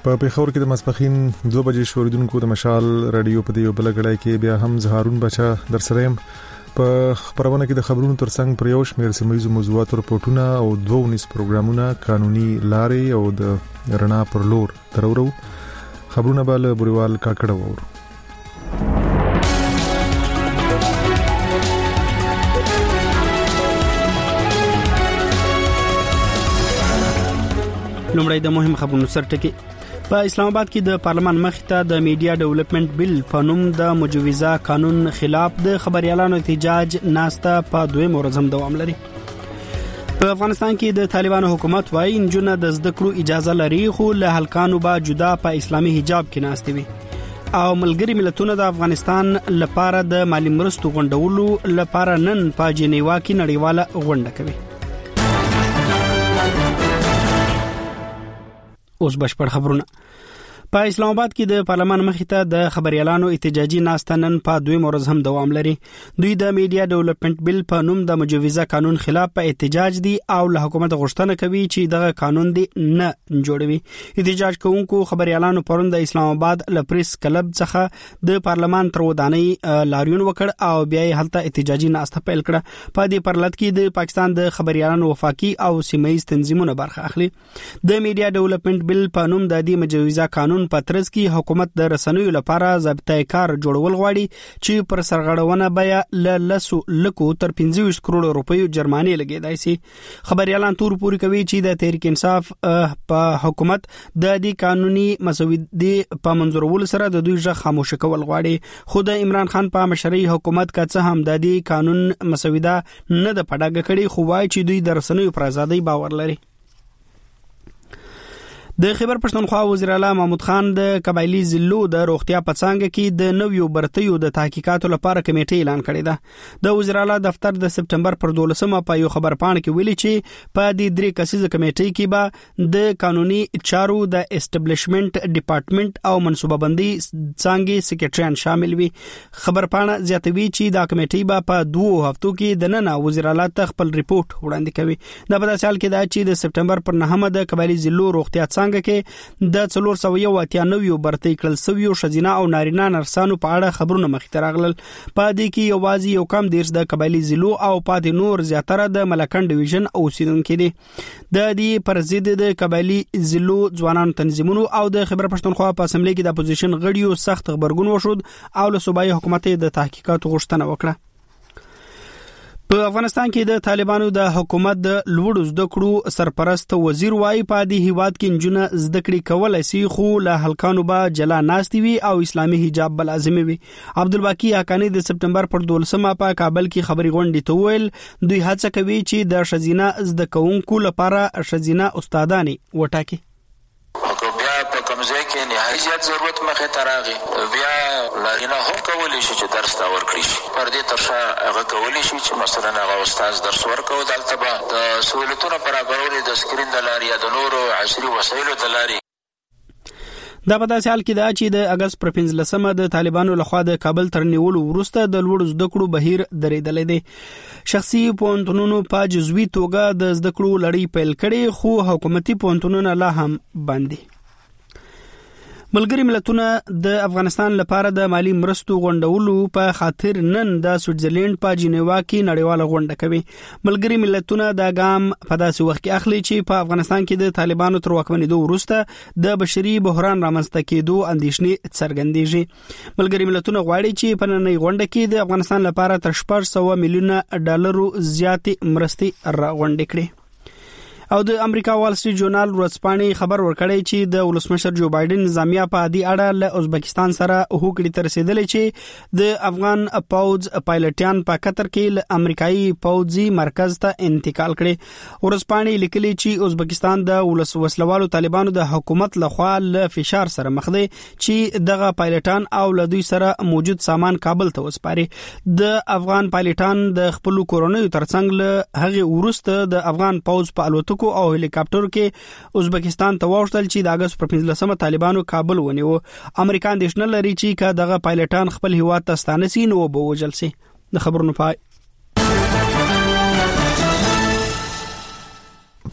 په پیښور کې د ماسپخین 2 بجې شوریدونکو د مشال رادیو په دیو بلګړای کې بیا هم زهارون بچا در سره په خبرونه کې د خبرونو ترڅنګ پر یو شمېر سیمایي موضوعات او رپورټونه او 2 پروګرامونه قانوني لارې او د رڼا پر لور ترورو خبرونه بل بوريوال کاکړه وور لومړی د مهم خبرونو سرټکی په اسلام آباد کې د پارلمان مخ ته د میډیا ډیولپمنٹ بل په نوم د مجوزه قانون خلاف د خبريالانو احتجاج ناسته په 2 ورځ هم دوام لري. په افغانستان کې د طالبانو حکومت وايي انجونه د زده کړو اجازه لري خو له هلکانو با جدا په اسلامي حجاب کې ناستي وي او ملګری ملتونه د افغانستان لپاره د مالی مرستو غونډولو لپاره نن په جنیوا کې نړیواله غونډه کوي. اوس بشپړ خبرونه په اسلام آباد کې د پارلمان مخ ته د خبريالانو احتجاجي ناستنن په 2 ورځ هم دوام لري. دوی د میډیا ډیولپمنٹ بل په نوم د مجوزه قانون خلاف په احتجاج دي او له حکومت غوښتنه کوي چې دغه قانون دی نه جوړوي. احتجاج کوونکو خبريالانو پرون د اسلام آباد لپریس کلب څخه د پارلمان تر ودانۍ لاریون وکړ او بیا یې هلته احتجاجي ناسته پیل کړه. په دې پرلط کې د پاکستان د خبريالانو وفاقي او سیمایي تنظیمونو برخه اخلي. د میډیا ډیولپمنٹ بل په نوم د دې مجوزه قانون په ترڅ کې حکومت د رسنیو لپاره ضابطه کار جوړول غواړي چې پر سرغړونه بیا لکو تر 15 کروڑ روپیو جرمانه لګیدای شي. خبريالان تور پوری کوي چې د تحریک انصاف په حکومت د دې قانوني مسودې په منظورولو سره د دوی ځخ خاموش کول غواړي. خو د عمران خان په مشرۍ حکومت کا څه هم د دې قانون مسوده نه د پډاګه کړي خو وايي چې دوی د رسنیو پر ازادۍ باور لري. د خیبر پښتونخوا وزیر اعلی محمود خان د قبایلی ضلعو د روغتیا په څنګه کې د نویو برتیو د تحقیقاتو لپاره کمیټه اعلان کړې ده. د وزیر اعلی دفتر د سپټمبر پر 12مه په یو خبر پاڼه کې ویلي چې په دې 3 کسیزه کمیټې کې به د قانوني چارو د اسټابلیشمنت ډپارټمنټ او منصوبه بندي څنګه سیکریټریان شامل وي. خبر پاڼه زیاتوي چې دا کمیټې به په 2 هفتو کې د نن وزیر اعلی ته خپل ریپورت وړاندې کوي. دا په داسې حال کې ده چې د سپټمبر پر 9مه د قبایلی ضلعو روغتیا کې د 498 برتۍ کړل سویو شزینا او نارینه نرسانو په اړه خبرونه مخ ته راغلل. په دې کې یوازې یو کم دیرش د قبایلی ضلعو او پاتې نور زیاتره د ملکن ډیویژن اوسیدونکو دي. د دې پر ضد د قبایلی ضلعو ځوانانو تنظیمونو او د خیبر پښتونخوا په اسمبلی کې د اپوزیشن غړیو سخت خبرګون وشود او له صوبایي حکومت د تحقیقاتو غوښتنه وکړه. په افغانستان کې د طالبانو د حکومت د لوړو زده کړو سرپرست وزیر وايي په دې هیواد کې انجونه زده کړې کولای شي خو له هلکانو به جلا ناستي وي او اسلامي حجاب بل لازمي وي. عبدالباقی حقانی د سپټمبر پر 12مه په کابل کې خبري غونډې ته ویل دوی هڅه کوي چې د شزینه زده کوونکو لپاره شزینه استادانی وټاکي. کمزې کې نهایي زیات ضرورت مخې ته راغی بیا لارینه هم کولی شي چې درس دا ورکړي شي پر دې تر شا هغه کولی شي چې مثلا هغه استاد درس ورکوي دلته به د سهولتونو برابرولو د سکرین د لارې یا د نورو عصري وسایلو د لارې. دا په داسې حال کې ده چې د اگست پر 15مه د طالبانو لخوا د کابل تر نیولو وروسته د لوړو زده کړو بهیر درېدلې دي. شخصي پوهنتونونو په جزوي توګه د زده کړو لړۍ پیل کړي خو حکومتي پوهنتونونه لا هم بند دي. ملګری ملتونه د افغانستان لپاره د مالی مرستو غونډولو په خاطر نن د سویټزرلند په جنیوا کې نړیواله غونډه کوي. ملګری ملتونه دا ګام په داسې وخت کې اخلي چې په افغانستان کې د طالبانو تر واکمنېدو وروسته د بشري بحران رامنځته کېدو اندېښنې څرګندېږي. ملګری ملتونه غواړي چې په نننۍ غونډه کې د افغانستان لپاره تر 600 میلیونه ډالرو زیاتې مرستې راغونډې کړي. او د امریکا وال سټریټ جورنال ورځپاڼې خبر ورکړی چې د ولسمشر جو بایدن نظامیه په دې اړه له ازبکستان سره هوکړې ته رسیدلې چې د افغان پوځ پایلټیان په قطر کې له امریکایي پوځي مرکز ته انتقال کړي. ورځپاڼې لیکلي چې ازبکستان د وسلوالو طالبانو د حکومت لخوا له فشار سره مخ دی چې دغه پایلټان او له دوی سره موجود سامان کابل ته وسپاري. د افغان پایلټان د خپل کورونو ترڅنګ له هغه وروسته د افغان پوځ په الوتکو او هلیکاپټر کې ازبکستان ته واوښتل چې د اگست پر 15مه طالبانو کابل ونیو. امریکا اندېښنه لري چې که دغه پایلټان خپل هیواد ته ستانه سي نو به وژل سي. د خبرونو پای.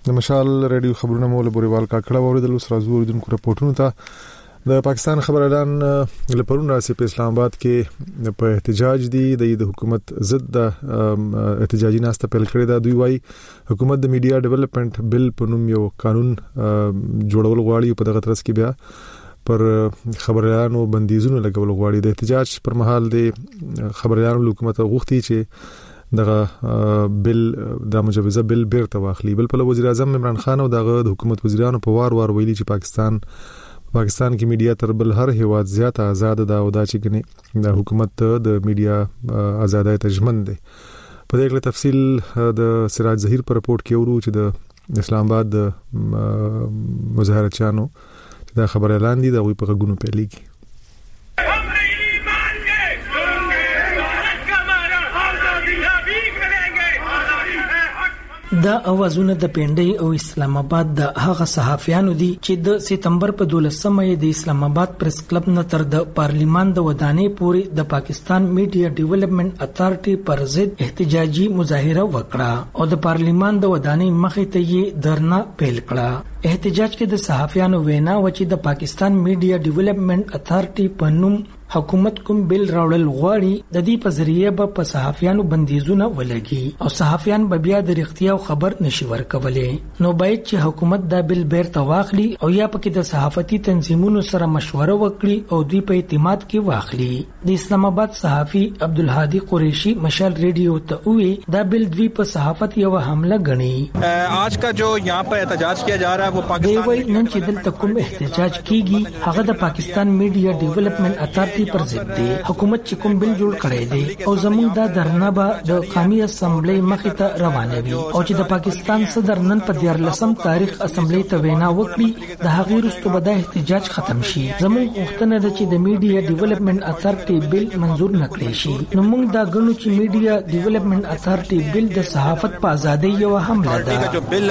د مشال رادیو خبرونه مول بوريوال کاکړه اوریدل سره زور دونکو راپورټونو ته د پاکستان خبر اعلان لپاره راسي په اسلام آباد کې په احتجاج دي د حکومت ضد د احتجاجي ناسته پیل کړی دا دوی وايي حکومت د میډیا ډیولپمنٹ بل په نوم یو قانون جوړول غواړي په دغه ترڅ کې بیا پر خبريالانو بندیزونه لګول غواړي د احتجاج پر مهال د خبريالانو حکومت غوښتي چې دغه بل د مجوزه بل بیرته واخلي بل په وزیر اعظم عمران خان او دغه د حکومت وزیرانو په وار ویلي چې پاکستان کې میډیا تر بل هر هیواد زیات آزاد ده او دا چې کني د حکومت د میډیا آزادۍ ته ژمن دي په دې اړه تفصیل د سراج ظهیر پر رپورت کې ورو چې د اسلام آباد د مظاهرچیانو دا خبر اعلان دي د غوي په غونو پیلېږي دا اوازونه د پینډي او اسلام آباد د هغه صحافیانو دي چې د سپتمبر په 12مه د اسلام آباد پریس کلب نه تر د پارلیمان د ودانې پورې د پاکستان میډیا ډیولپمنٹ اتھارټي پر ضد احتجاجي مظاهره وکړه او د پارلیمان د ودانې مخې ته یې دھرنا پیل کړه احتجاج کې د صحافیانو وینا و چې د پاکستان میډیا ډیولپمنٹ اتھارټي په نوم حکومت کوم بل راوړل غواړي د دې په ذریعہ په صحافیانو بندیزونه ولګي او صحافیان به بیا د اړتیا خبر نشي ورکولې نو باید چې حکومت دا بل بیرته واخلي او یا پکې د صحافتي تنظیمونو سره مشوره وکړي او دوی په اعتماد کې واخلي د اسلام آباد صحافي عبدالهادي قریشی مشال ریډیو ته وی دا بل دوی په صحافت یو حمله غني آج کا جو یہاں پر احتجاج کیا جا رہا ہے وہ پاکستان نن چې دلته کوم احتجاج کیږي هغه د پاکستان میډیا ډیولپمنٹ اتھارټي پر ضد دی حکومت چې کوم بل جوړ کړی دی او زموږ دا دھرنا به د قومي اسمبلی مخې ته روانوي او چې د پاکستان صدر نن په 14 تاریخ اسمبلی ته وینا وکړي د هغې وروسته به دا احتجاج ختم شي زموږ غوښتنه ده چې د میډیا ډیولپمنٹ اتھارټي بل منظور نکړي شي نو موږ دا غنو چې میډیا ډیولپمنٹ اتھارټي بل د صحافت په ازادۍ یو حمله ده جو بل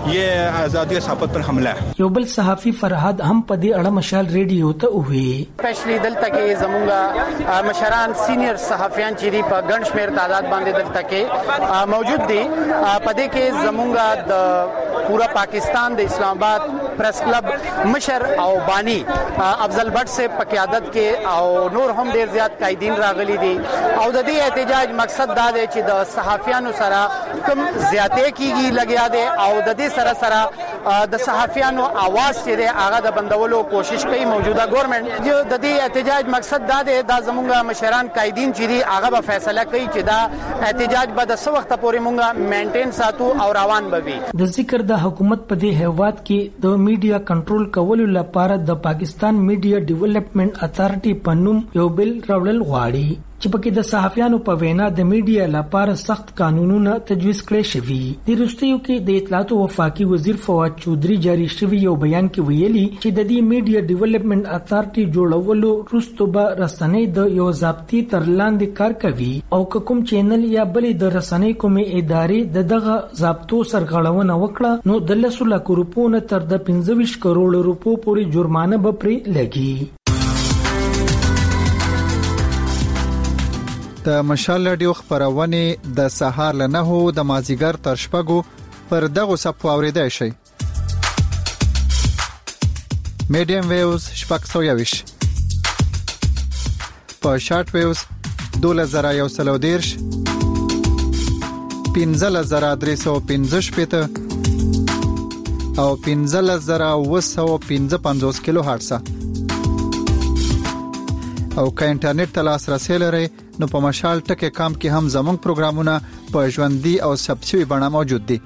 یہ ازادي صحافت پر حمله یو بل صحافي فرهاد هم په دې اړه مشال ریډیو ته وی سپیشلی دلته کې زمونږه مشران سینیئر صحافیان چې په ګڼ شمیر تعداد باندې دلته کې موجود دي په دې کې زمونږه د پورا پاکستان د اسلام آباد پریس کلب مشر او بانی افضل بٹ سے په قیادت کې او نور هم ډیر زیات قائدین راغلي دي او د دې احتجاج مقصد دا دی چې د صحافیانو سره کوم زیاتې کیږي لګیا دي او د دې سره سره د صحافیانو आवाज چې هغه د بندولو کوشش کوي موجوده ګورنمنت د دې احتجاج مقصد دا دی دا زمونږه مشران قائدین چې دي هغه به فیصله کوي چې دا احتجاج به د څو وخت پورې مونږه مینټین ساتو او روان بوي د ذکر د حکومت په دې هیواد کې د میډیا کنټرول کولو لپاره د پاکستان میډیا ډیولپمنٹ اتھارټي په نوم یو بل راوړل غواړي چې پکې د صحافیانو په وینا د میډیا لپاره سخت قانونونه تجویز کړي شوي د روستیو کې د اطلاعات او وفاقي وزیر فواد چودري جاری شوی یو بیان کې ویلي چې د دې میډیا ډیولپمنٹ اتھارټي جوړولو وروسته به رسنۍ د یو ضابطي تر لاندې کار کوي او کوم چینل یا بلې د رسنۍ کومې ادارې دغه ضابطو سرغړونه وکړه نو د 100 لک روپو نه تر د 25 کروڑ روپو پورې جرمانه به پرې لګي د مشال رادیو خبرونه د سهار له 9 د مازیګر تر شپږو پر دغه صفو اوریدای شي میډیم ویوز شپږ په شارټ ویوز 2130 15315 او 15955 کیلو هرتز او که انټرنیټ ته لاسرسي لرئ نو په مشال ټکی کام کې هم زموږ پروګرامونه په ژوندۍ او ثبت شوی بڼه موجود دي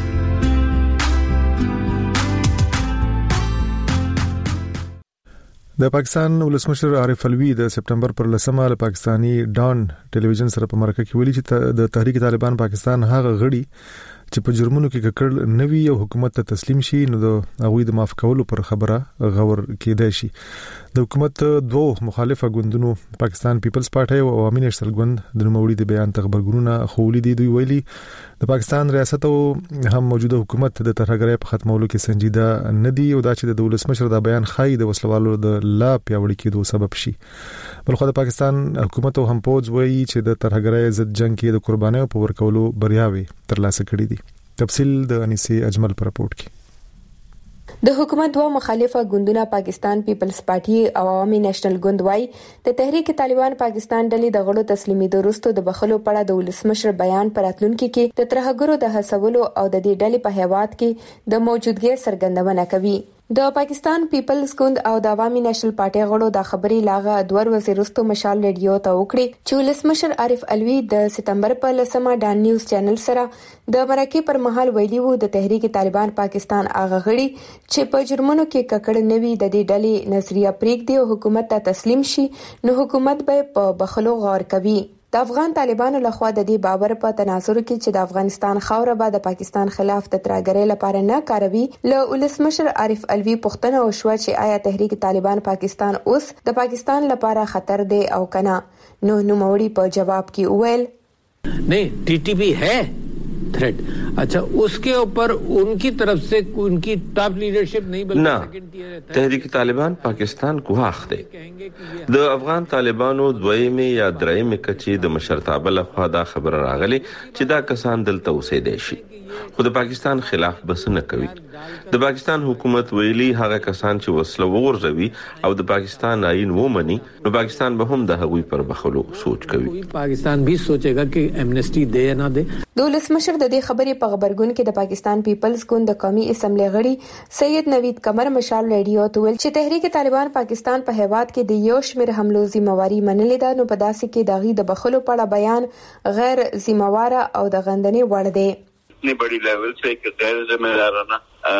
د پاکستان ولسمشر عارف الوی د سپتمبر پر 10مه له پاکستانی ډان ټلویزیون سره په مرکه کې ویلي چې د تحریک طالبان پاکستان هغه غړي چې په جرمونو کې ککړ نوي او حکومت ته تسلیم شي نو د هغوی د معاف کولو پر خبره غور کېدای شي د حکومت دوه مخالفه ګوندونو پاکستان پیپلز پارټي او عوامي نېشنل ګوند د نوموړي د بیان خبرګونونه خولي دي دوی ویلي د پاکستان ریاست او هم موجوده حکومت د ترهګرۍ په ختمولو کې سنجیده نه دي او دا چې د ولسمشر د بیان خای د وسلوالو د لا پیاوړي کېدو سبب شي بلخو د پاکستان حکومت او هم پوز وایي چې د ترهګرۍ ضد جنگ کې د قربانیو په ورکولو بریاوي ترلاسه کړې دي تفصیل د انیسه اجمل پر راپورټ کې. د حکومت دوه مخالفه ګوندونه پاکستان پیپلز پارټي او عوامي نېشنل ګوند وايي د تحریک طالبان پاکستان ډلې د غړو تسلیمېدو وروسته د بخلو پړه د ولسمشر بیان پر راتلونکي کې د ترهګرو د هڅولو او د دې ډلې په هیواد کې د موجودګۍ څرګندونه کوي. د پاکستان پیپلز ګوند او د عوامي نېشنل پارټي غړو د خبري لاغه دوه ورځې وروسته مشال ریډیو ته وکړي چې ولسمشر عارف علوي د سپتمبر په 10مه ډان نیوز چینل سره د مرکې پر مهال ویلي وو د تحریک طالبان پاکستان هغه غړي چې په جرمونو کې ککړ نوي د دې ډلې نظریه پریږدي او حکومت ته تسلیم شي نو حکومت به په بخلو غور کوي. د افغان طالبانو لخوا د دې باور په تناظر کې چې د افغانستان خاوره به د پاکستان خلاف د ترهګرۍ لپاره نه کاروي له ولسمشر عارف علوي پوښتنه وشوه چې آیا تحریک طالبان پاکستان اوس د پاکستان لپاره خطر دی او کنه. نو نوموړي په جواب کې وویل नहीं टीटीपी है थ्रेट. अच्छा उसके ऊपर उनकी तरफ से उनकी टॉप लीडरशिप नहीं बल्कि तहरीक तालिबान पाकिस्तान को हाख दे د افغان طالبانو دویمه یا درېمه کچې د مشرتابه لخوا دا خبر راغلی چې دا کسان دلته اوسېدي شي خو د پاکستان خلاف بس نه کوي. د پاکستان حکومت ویلي هغه کسان چې وسله وغورځوي او د پاکستان آئین ومني نو پاکستان به هم د هغوی پر بخلو سوچ کوي. پاکستان بھی سوچेगा कि एमनेस्टी दे या ना दे. د ولسمشر د دې خبرې په خبرګون کې د پاکستان پیپلز ګوند د قومي اسمبلی غړي سید نوید قمر مشال ریډیو ته ویل چې تحریک طالبان پاکستان په هیواد کې د یو شمېر حملو ذمہواری منلې ده نو په داسې کې داغي د بخلو په اړه بیان غیر ذمہوار او د غندنې وړ دی. اتنی بڑی لیول سے ایک غیر ذمہ دارانہ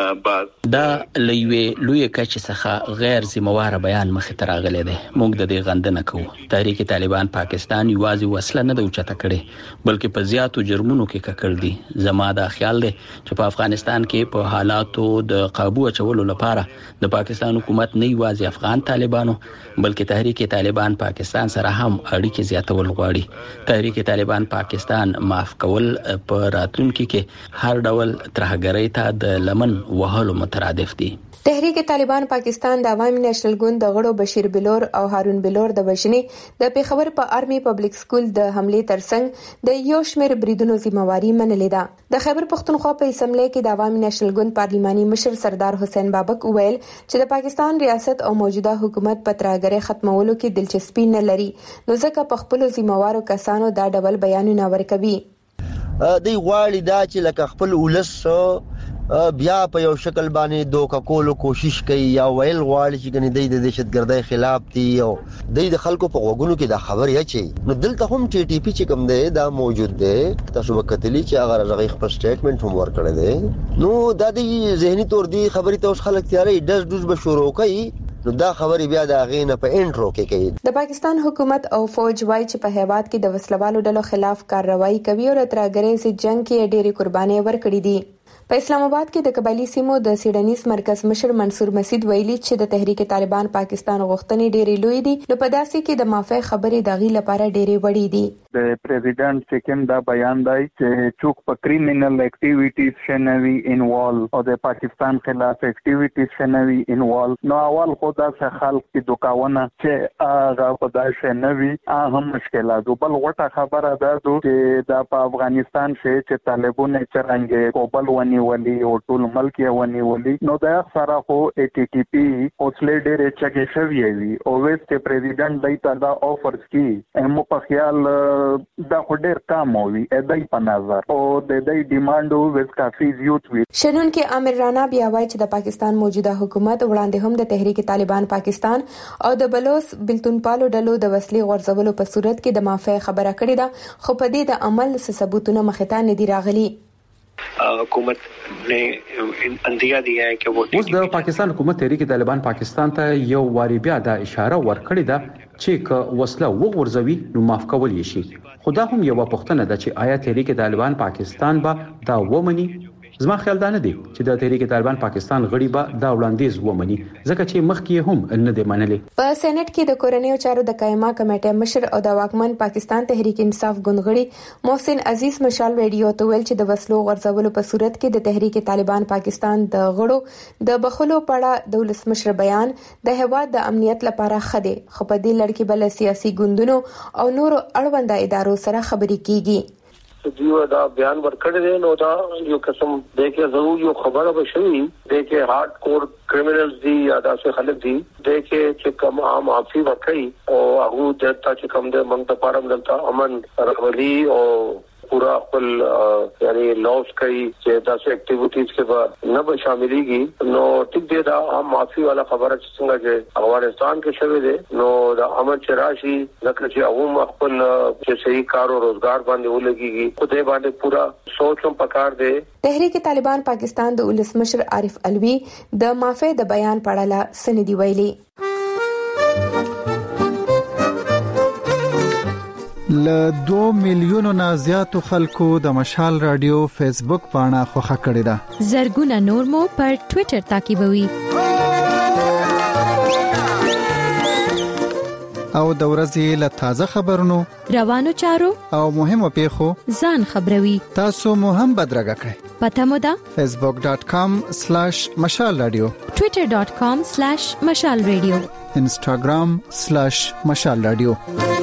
دا لوی کچ څخه غیر ذمہوار بیان مخې ته راغلی دی. موږ د دې غندنه کوو. تحریک طالبان پاکستان یوازې وسله نه د اوچته کړي بلکې په زیاتو جرمونو کې ککړ دي. زما دا خیال دی چې په افغانستان کې په حالاتو د قابو اچولو لپاره د پاکستان حکومت نه یوازې افغان طالبانو بلکې تحریک طالبان پاکستان سره هم اړیکې زیاتول غواړي. تحریک طالبان پاکستان معاف کول په راتلونکي کې هر ډول ترهګرۍ ته د لمن وهلو مترادف دي. تحریک طالبان پاکستان د عوامي نېشنل ګوند د غړو بشیر بلور او هارون بلور د وژنې د پیښور په آرمي پبلک سکول د حمله ترڅنګ د یو شمېر بریدونو ذمہواری منلې ده. د خیبر پختونخوا په اسمبلی کې د عوامي نېشنل ګوند پارلماني مشر سردار حسین بابک وویل چې د پاکستان ریاست او موجوده حکومت په ترهګرۍ ختمولو کې دلچسپي نه لري نو ځکه په خپل ذمہوارو کسانو دا ډول بیانونه ورکوي. دوی غواړي دا چې لکه خپل ولس بیا په یو شکل باندې دوکه کولو کوشش کوي یا ویل غواړي چې ګنې د دهشتګردۍ خلاف دي او د خلکو په غوګونو کې دا خبرې اچي. نو دلته هم ټي ټي پی چې کوم دی دا موجود دی. تاسو وکتلی چې هغه راغی خپل سټیټمنټ هم ورکړی دی. نو دا د ذهني تور دی خبرې ته اوس خلک تیارې ډز ډوز به شروع کوي نو دا خبرې بیا د غینه په انټرو کې کوي. د پاکستان حکومت او فوج وايي چې په هیواد کې د وسلوالو ډلو خلاف کارروایي کوي او ترهګرۍ سي جنگ کې ډېری قرباني ورکړي دي. په اسلام آباد کې د قبایلی سیمو د سیډنیز مرکز مشر منصور مسعود ویلي چې د تحریک طالبان پاکستان غوښتنې ډېرې لوی دي نو په داسې کې د مافی خبرې دغې لپاره ډېرې وړې دي. د پریزیدنت سکم دا بیان دی چې څوک په کریمینل اکټیویټیز شنوي انوالو او د پاکستان خلاف اکټیویټیز شنوي انوالو نو اول خو دا څه خلک کې دوکاونه چې هغه په دای شنوي هم مشکلات بل غټه خبره ده چې د افغانستان چې طالبان چرنګ کوبل ونی ولی او ټول ملک یې ونی ولی نو دا سره خو ای ټی ټی پی اوسله ډېر چګې شوی وي او وست پریزیدنت دایته دا آفرز کی هم په خیال دا خو ډېر کم وي دای په نظر او د دې ډیماند وس کافي زیات وي. شنن کې عامر رانا بیا وایي چې د پاکستان موجوده حکومت وړاندې هم د تحریک طالبان پاکستان او د بلوچ بلتون پالو ډلو د وسلې غورځولو په صورت کې د مافی خبره کړې ده خو په دې د عمل ثبوتونه مخې ته نه دي راغلي. حکومت نے اندیا دیا ہے کہ وہ اوس د پاکستان حکومت تحریک طالبان پاکستان ته یو واری بیا د اشاره ورکړې ده چې ک وسله وغورځوي نو معاف کول یې شي. خدا هم یو پوښتنه ده چې آیا تحریک طالبان پاکستان به دا ومني. زما خیال دا نه دی چې د تحریک طالبان پاکستان غړي به دا وړاندیز ومني ځکه چې مخکې هم نه دی منلي. په سېنات کې د کورنیو چارو د قائمه کمیټې مشر او د واکمن پاکستان تحریک انصاف ګوندغړي محسن عزیز مشال ریډیو ته ویل چې د وسلو غورځولو په صورت کې د تحریک طالبان پاکستان د غړو د بخلو پړه د ولسمشر بیان د هیواد د امنیت لپاره خده خو په دې لړ کې بل سیاسي ګوندونو او نورو اړونده ادارو سره خبرې کیږي. دیو دا بیان ورکړی دی نو دا یو قسم د کې ضرور یو خبره بشوي د کې هارد کور کرمینلز دی یا داسې خلک دي د کې چې کوم عام معافي ورکړي او هغه د تا چې کوم د منځ پارم دلته امن راولي او पूरा خپل یعنی لوس کوي چې تاسو اکټیویټیز کې نه به شاملېږي نو ټیک دی دا عام معافي والا خبره څنګه چې افغانستان کې شوه دي نو دا امن چراشي لکه چې هغه خپل چې صحیح کار او روزګار باندې ولګيږي خو دې باندې پورا سوچم پکار دی. تحریک طالبان پاکستان د ولسمشر عارف علوي د معافي د بیان پړاله سندي ویلي. ل 2 میلیونو نه زیاتو خلکو د مشال رادیو فیسبوک پاڼه خوښه کړې ده. زرګونه نور مو پر ټوئیټر تعقیبوي. او د ورځې له تازه خبرونو روانو چارو او مهمو پیښو ځان خبروي. تاسو مو هم بدرګه کړئ. پته مو ده facebook.com/mashalradio twitter.com/mashalradio instagram/mashalradio.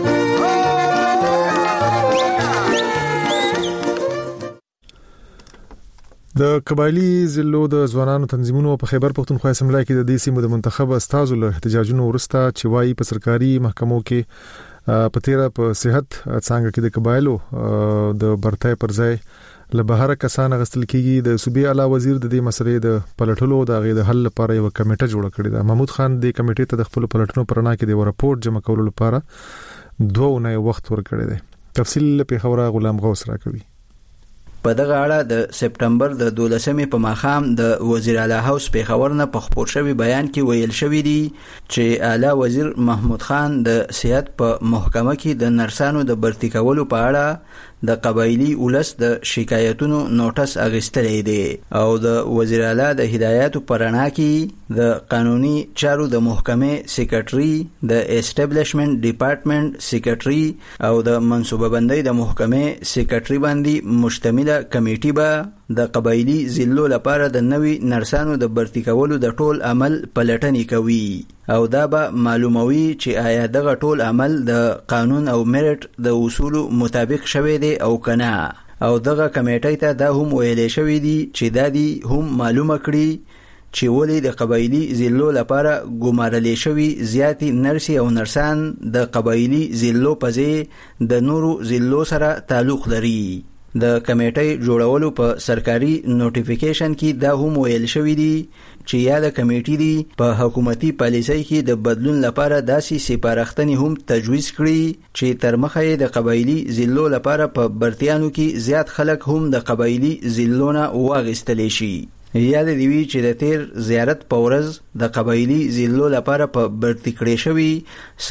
د قبایلی ضلعو د ځوانانو تنظیمونو په خیبر پختونخوا اسمبلی کې د دې سیمو د منتخب استازو له احتجاجونو ورسته چې وايي په سرکاري محکمو کې په تیره په صحت څنګه کې د قبایلو د برتای پر ځای له بهر کسان غستل کیږي. د صوبې اعلی وزیر د دې مسلې د پلټلو د غي د حل لپاره یو کمیټه جوړه کړې ده. محمود خان د کمیټې ته د خپل پلټنو پرنا کې د راپورټ جمع کولو لپاره 2 اونۍ وخت ورکړی دی. تفصیل په خبره غلام غوث راکوي. په دغه اړه د سپټمبر د 12مې په ماښام د وزیر اعلی هاوس په خبرنه په خبر شوی بیان کې ویل شوی دی چې اعلی وزیر محمود خان د صحت په محکمه کې د نرسانو د برتی کولو په اړه د قبایلی ولس د شکایتونو نوټس اغستلې دی او د وزیر اعلی د هدایاتو پرانا کې د قانوني چارو د محکمې سیکریټري د اسټابلیشمنت ډپارټمنټ سیکریټري او د منصوبه بندۍ د محکمې سیکریټري باندې مشتمل کمیټي به د قبایلی ضلعو لپاره د نوي نرسانو د برتی کولو د ټول عمل پلټنې کوي او دا به معلوموي چې آیا دغه ټول عمل د قانون او میرټ د اصولو مطابق شوی دی او کنه. او دغه کمیټې ته دا هم ویلې شوی دی چې دا دی هم معلومه کړي چې ولې د قبایلی ضلعو لپاره ګمارلې شوی زیاتی نرسي او نرسان د قبایلی ضلعو په ځای د نورو ضلعو سره تعلق لري. د کمیټې جوړولو په سرکاري نوټیفیکیشن کې دا هم ویل شوی دی چې یا د کمیټې دی په حکومتي پالیسۍ کې د بدلون لپاره داسې سپارښتنې هم تجویز کړي چې تر مخه د قبایلی ضلعو لپاره په برتیانو کې زیات خلک هم د قبایلی ضلعو نه واغستلی شي. یاد دی وی چې د تیر زیارت په ورځ د قبایلی ضلعو لپاره په برتی کړې شوی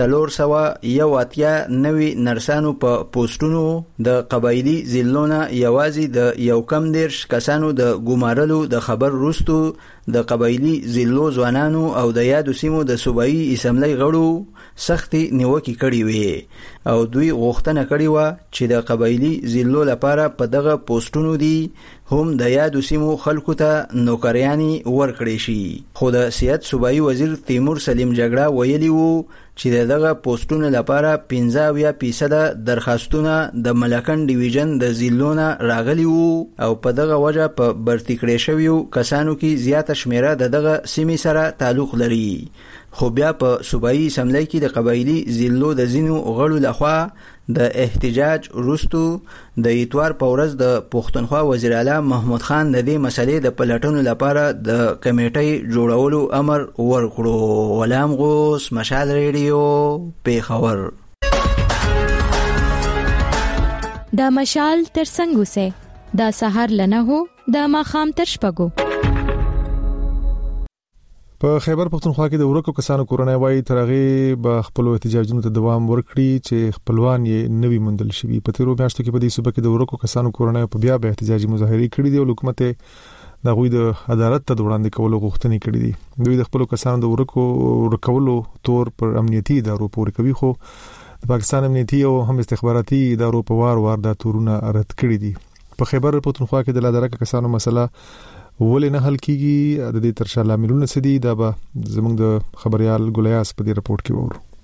481 نوي نرسانو په پوسټونو د قبایلی ضلعو نه یوازې د یو کم 10 کسانو د ګمارلو د خبر وروسته د قبایلی ضلعو ځوانانو او د یادو سیمو د صوبایي اسمبلی غړو سختي نیوکې کړې وي او دوی غوښتنه کړې و چې د قبایلی ضلعو لپاره په دغه پوسټونو دی هم د یادو سیمو خلکو ته نوکریانی ورکړې شي. خو د صحت صوبایي وزیر تیمور سلیم جګړه ویلی وو چې دغه پوسټونو لپاره 15% درخواستونه د ملکن ډیویژن د ضلعونو راغلي وو او په دغه وجه په برتی کړې شویو کسانو کې زیاته شمیره دغه سیمې سره تعلق لري. خو بیا په صوبایي اسمبلی کې د قبایلی ضلعو د ځینو غړو لخوا د احتجاج وروسته د اتوار په ورځ د پښتونخوا وزیر اعلی محمود خان د دې مسلې د پلټنو لپاره د کمیټې جوړولو امر ورکړو. غلام غوث، مشال ریډیو، پیښور. دا مشال تر څنګه سه دا سحر لنه هو دا ماخام تر شپګو. په خیبر پختونخوا کې د ورکو کسانو کورنۍ وايي ترغه به خپل احتجاجونو ته دوام ورکړي چې خپلوان یې نوي مندل شوي. په تیرو میاشتو کې په دې صوبه کې د ورکو کسانو کورنۍ په بیا به احتجاجي مظاهره کړې دي او حکومت د غوي د عدالت ته وړاندې کولو غوښتنې کړې دي. دوی د خپل کسانو د ورکولو تور پر امنیتي ادارو پورې کوي خو د پاکستان امنیتي او هم استخباراتي ادارو په وار د تورونه رد کړې دي. په خیبر پختونخوا کې د لادرکه کسانو مسله ولې نه حل کیږي د دې ترشا لاملونه سدي دا به زموږ د خبريال ګلیاس په دې رپورت کې وورو.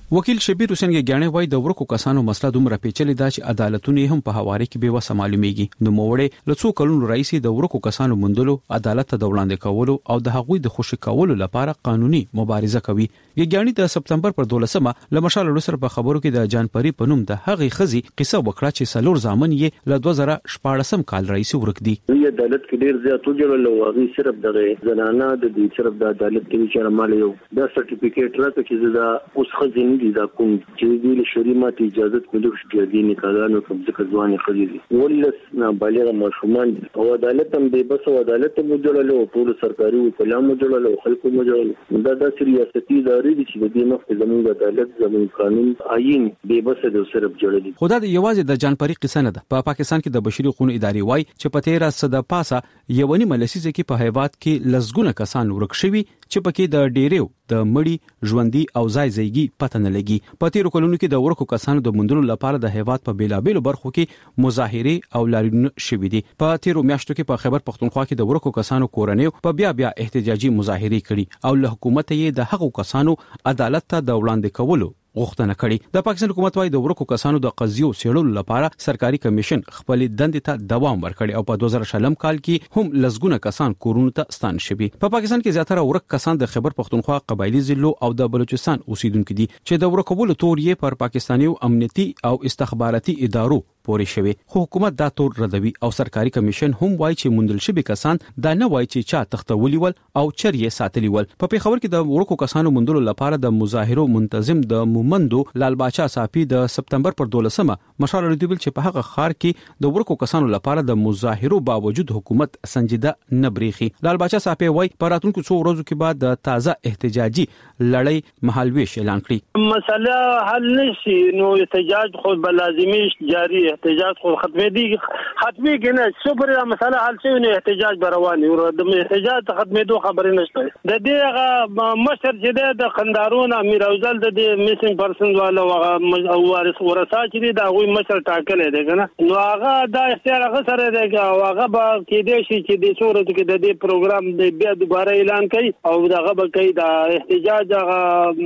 وکیل شبیر حسین ګیانې وایي د ورکو کسانو مسله دومره پیچلې ده چې عدالتونه هم په حواله کې به وسه معلومیږي. نو موړې له څو کلونو راځي د ورکو کسانو مندلو عدالت ته وړاندې کولو او د هغوی د خوشی کولو لپاره قانوني مبارزه کوي. ګیانې د سپتمبر پر 12مه له مشال لوسر په خبرو کې د جانپری په نوم د هغې خزي قصه وکړه چې سلور زامن یې له 2014 کال راځي ورک دي. عدالت کې ډیر زیات وجړل او هغه صرف دغه زنانه د دې صرف د عدالت کې چې مال یو د سرټیفیکیټ راکړي چې دا اوس خزینه دي دا کوم چې د شریمات اجازه ملک شته دي نکالانو کوم ځکه ځواني خزي ولس نابالغ ماشومان او عدالت هم به بس عدالت هم وجړل او ټول سرکاري کلام وجړل او خلکو وجړل دا د ریاستي ادارې دي چې د دې مخ زموږ عدالت زموږ قانون آئین به بس د صرف جوړل. خدای د یوازې د جانپری قصه نه ده. په پاکستان کې د بشري حقوقو ادارې وایي چې په 13 د پاسه یونی ملسیزه کې په هیواد کې لزګونه کسان ورک شوي چې پکې د ډیریو د مړی ژوندۍ او ځای ځایګي پته نه لګي. په 13 کلونو کې د ورکو کسانو د مندلو لپاره د هیواد په بیلابېلو برخو کې مظاهره او لاریونونه شوي دي. په 13 میاشتو کې په خیبر پختونخوا کې د ورکو کسانو کورنۍ په بیا احتجاجي مظاهره کړي او له حکومت یې د هغو کسانو عدالت ته د وړاندې کولو غوښتنه کړې. د پاکستان حکومت وايي د ورکو کسانو د قضیو څېړلو لپاره سرکاري کمیشن خپل دندې ته دوام ورکړي او په 2000 کال کې هم لزګونه کسان کورونو ته ستان شوي. په پاکستان کې زیاتره ورک کسان د خیبر پختونخوا قبایلی ضلعو او د بلوچستان اوسیدونکو دي چې د ورکولو تور یې پر پاکستاني امنیتي او استخباراتي ادارو پورې شوی. خو حکومت دا تور ردوي او سرکاري کمیشن هم وایي چې مندل شوی کسان دا نه وایي چې چا تختولي ول او چرې ساتلی ول. په پیښور کې د ورکو کسانو مندلو لپاره د مظاهرو منتظم د مومندو لال باچا صافي د سپتمبر پر 12مه مشال ردوبل چې په هغه خار کې د ورکو کسانو لپاره د مظاهرو باوجود حکومت سنجیده نه بریخي. لال باچا صافي وایي په راتلونکو څو ورځو کې بعد د تازه احتجاجي لړۍ مهالويش اعلان کړي. مسله حل نشي نو احتجاج خو لازمي جاری احتجاج خو ختمي کې نه سپر مسله حل شي نو احتجاج رواني او د احتجاج ختمېدو خبرې نشته. د دې هغه مشر چې د قندارون امیر اوزل د میسنګ پرسن والا او وارث ورثه چې دا غوي مشر ټاکلې ده کنه نو هغه دا اختیار هغه سره ده او هغه به کې دې شي چې د صورت کې د دې پروګرام د بیا دوباره اعلان کوي او دغه به کوي دا احتجاج هغه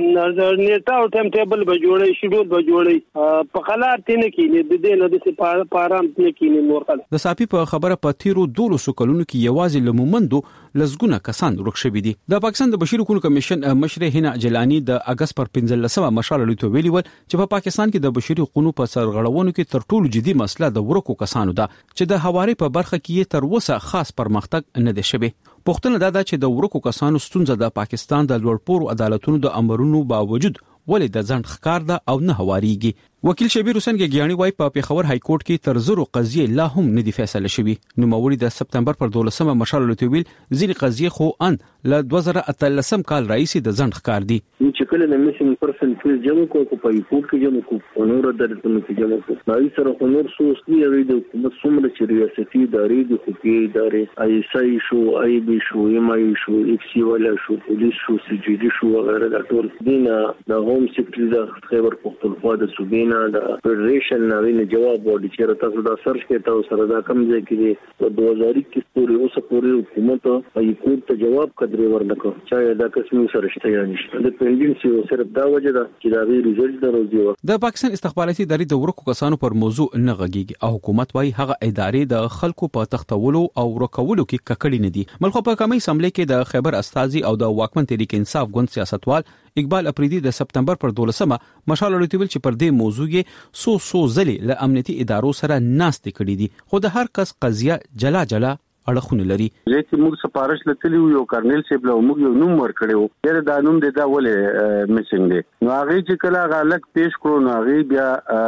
نیټه او ټایم ټیبل به جوړي شیډول به جوړي په خلار تنه کې د دې نه د پارام تنه کې نور خل. د صافي په خبره په 13 کلونو کې یوازې لمومندو لزګونه کسان ورک شوي دي. د پاکستان د بشري حقوقو کمیشن مشر هنا جلانی د اگست پر 15 مشال لوي ویلي ول چې په پاکستان کې د بشري حقوقو په سرغړونو کې تر ټولو جدي مسله د ورکو کسانو ده چې د حواري په برخه کې تر اوسه خاص پرمختګ نه دی شوی. پښتنه دا چې د ورکو کسانو ستونزه د پاکستان د لوړپوړو عدالتونو د امرونو باوجود ولې د ځنډ ښکار ده او نه هواريږي. وکیل شبیر حسین ګیانې وایي په پیښور های کورټ کې تر زرو قضیې لا هم نه دي فیصله شوي. نو موري د سپتمبر پر 12مه مشال لوي ویل ځینې قضیې خو ان له 2013 کال راځي د ځنډ ښکار دي. چې کله د میسنګ پرسن کیس جمع کو په پایپورټ کې جمع کو نور عدالتونو کې جمع کو نو سره خو نور سوسنی لري د حکومت څومره چې ریاستي ادارې د حقوقي ادارې آی اس آی شو آی بي شو ایم آی شو ایف سی ولا شو پولیس شو سی جی ډي شو وغیرہ دا ټول دینه د هوم سیکرټري د خیبر پختونخوا د صوبینا د فدریشن نوینه جواب ورکړي چې تاسو دا سرچ کې تاسو سره دا کم ځای کې په 2021 پورې اوسه پورې حکومت ای کورټ ته جواب کړی ورنکو چې دا قسمه سره شته یا نشته د پینډینګ سی صرف دا وجه ده چې دا غیر ریزلټ دروځي. د پاکستان استخباراتي ادارې د ورکو کسانو پر موضوع نه غږیږي او حکومت وايي هغه ادارې د خلکو په تختولو او ورکولو کې ککړې نه دي. ملخو په کمی سملې کې د خیبر استازي او د واکمن تحریک انصاف ګوند سیاستوال اقبال اپریدي د سپتمبر پر 12مه مشال لوي ویل چې پر دې موضوع یې سو ځلې له امنیتي ادارو سره ناستې کړې دي خو د هر کس قضیه جلا اړخونه لري. چې موږ سپارښت لتلی یو کرنل سیب له موږ یو نوم ورکړو چې دا نوم د دا ولې میسنګ دی نو هغه چې کله غلط پیش کړو نو هغه بیا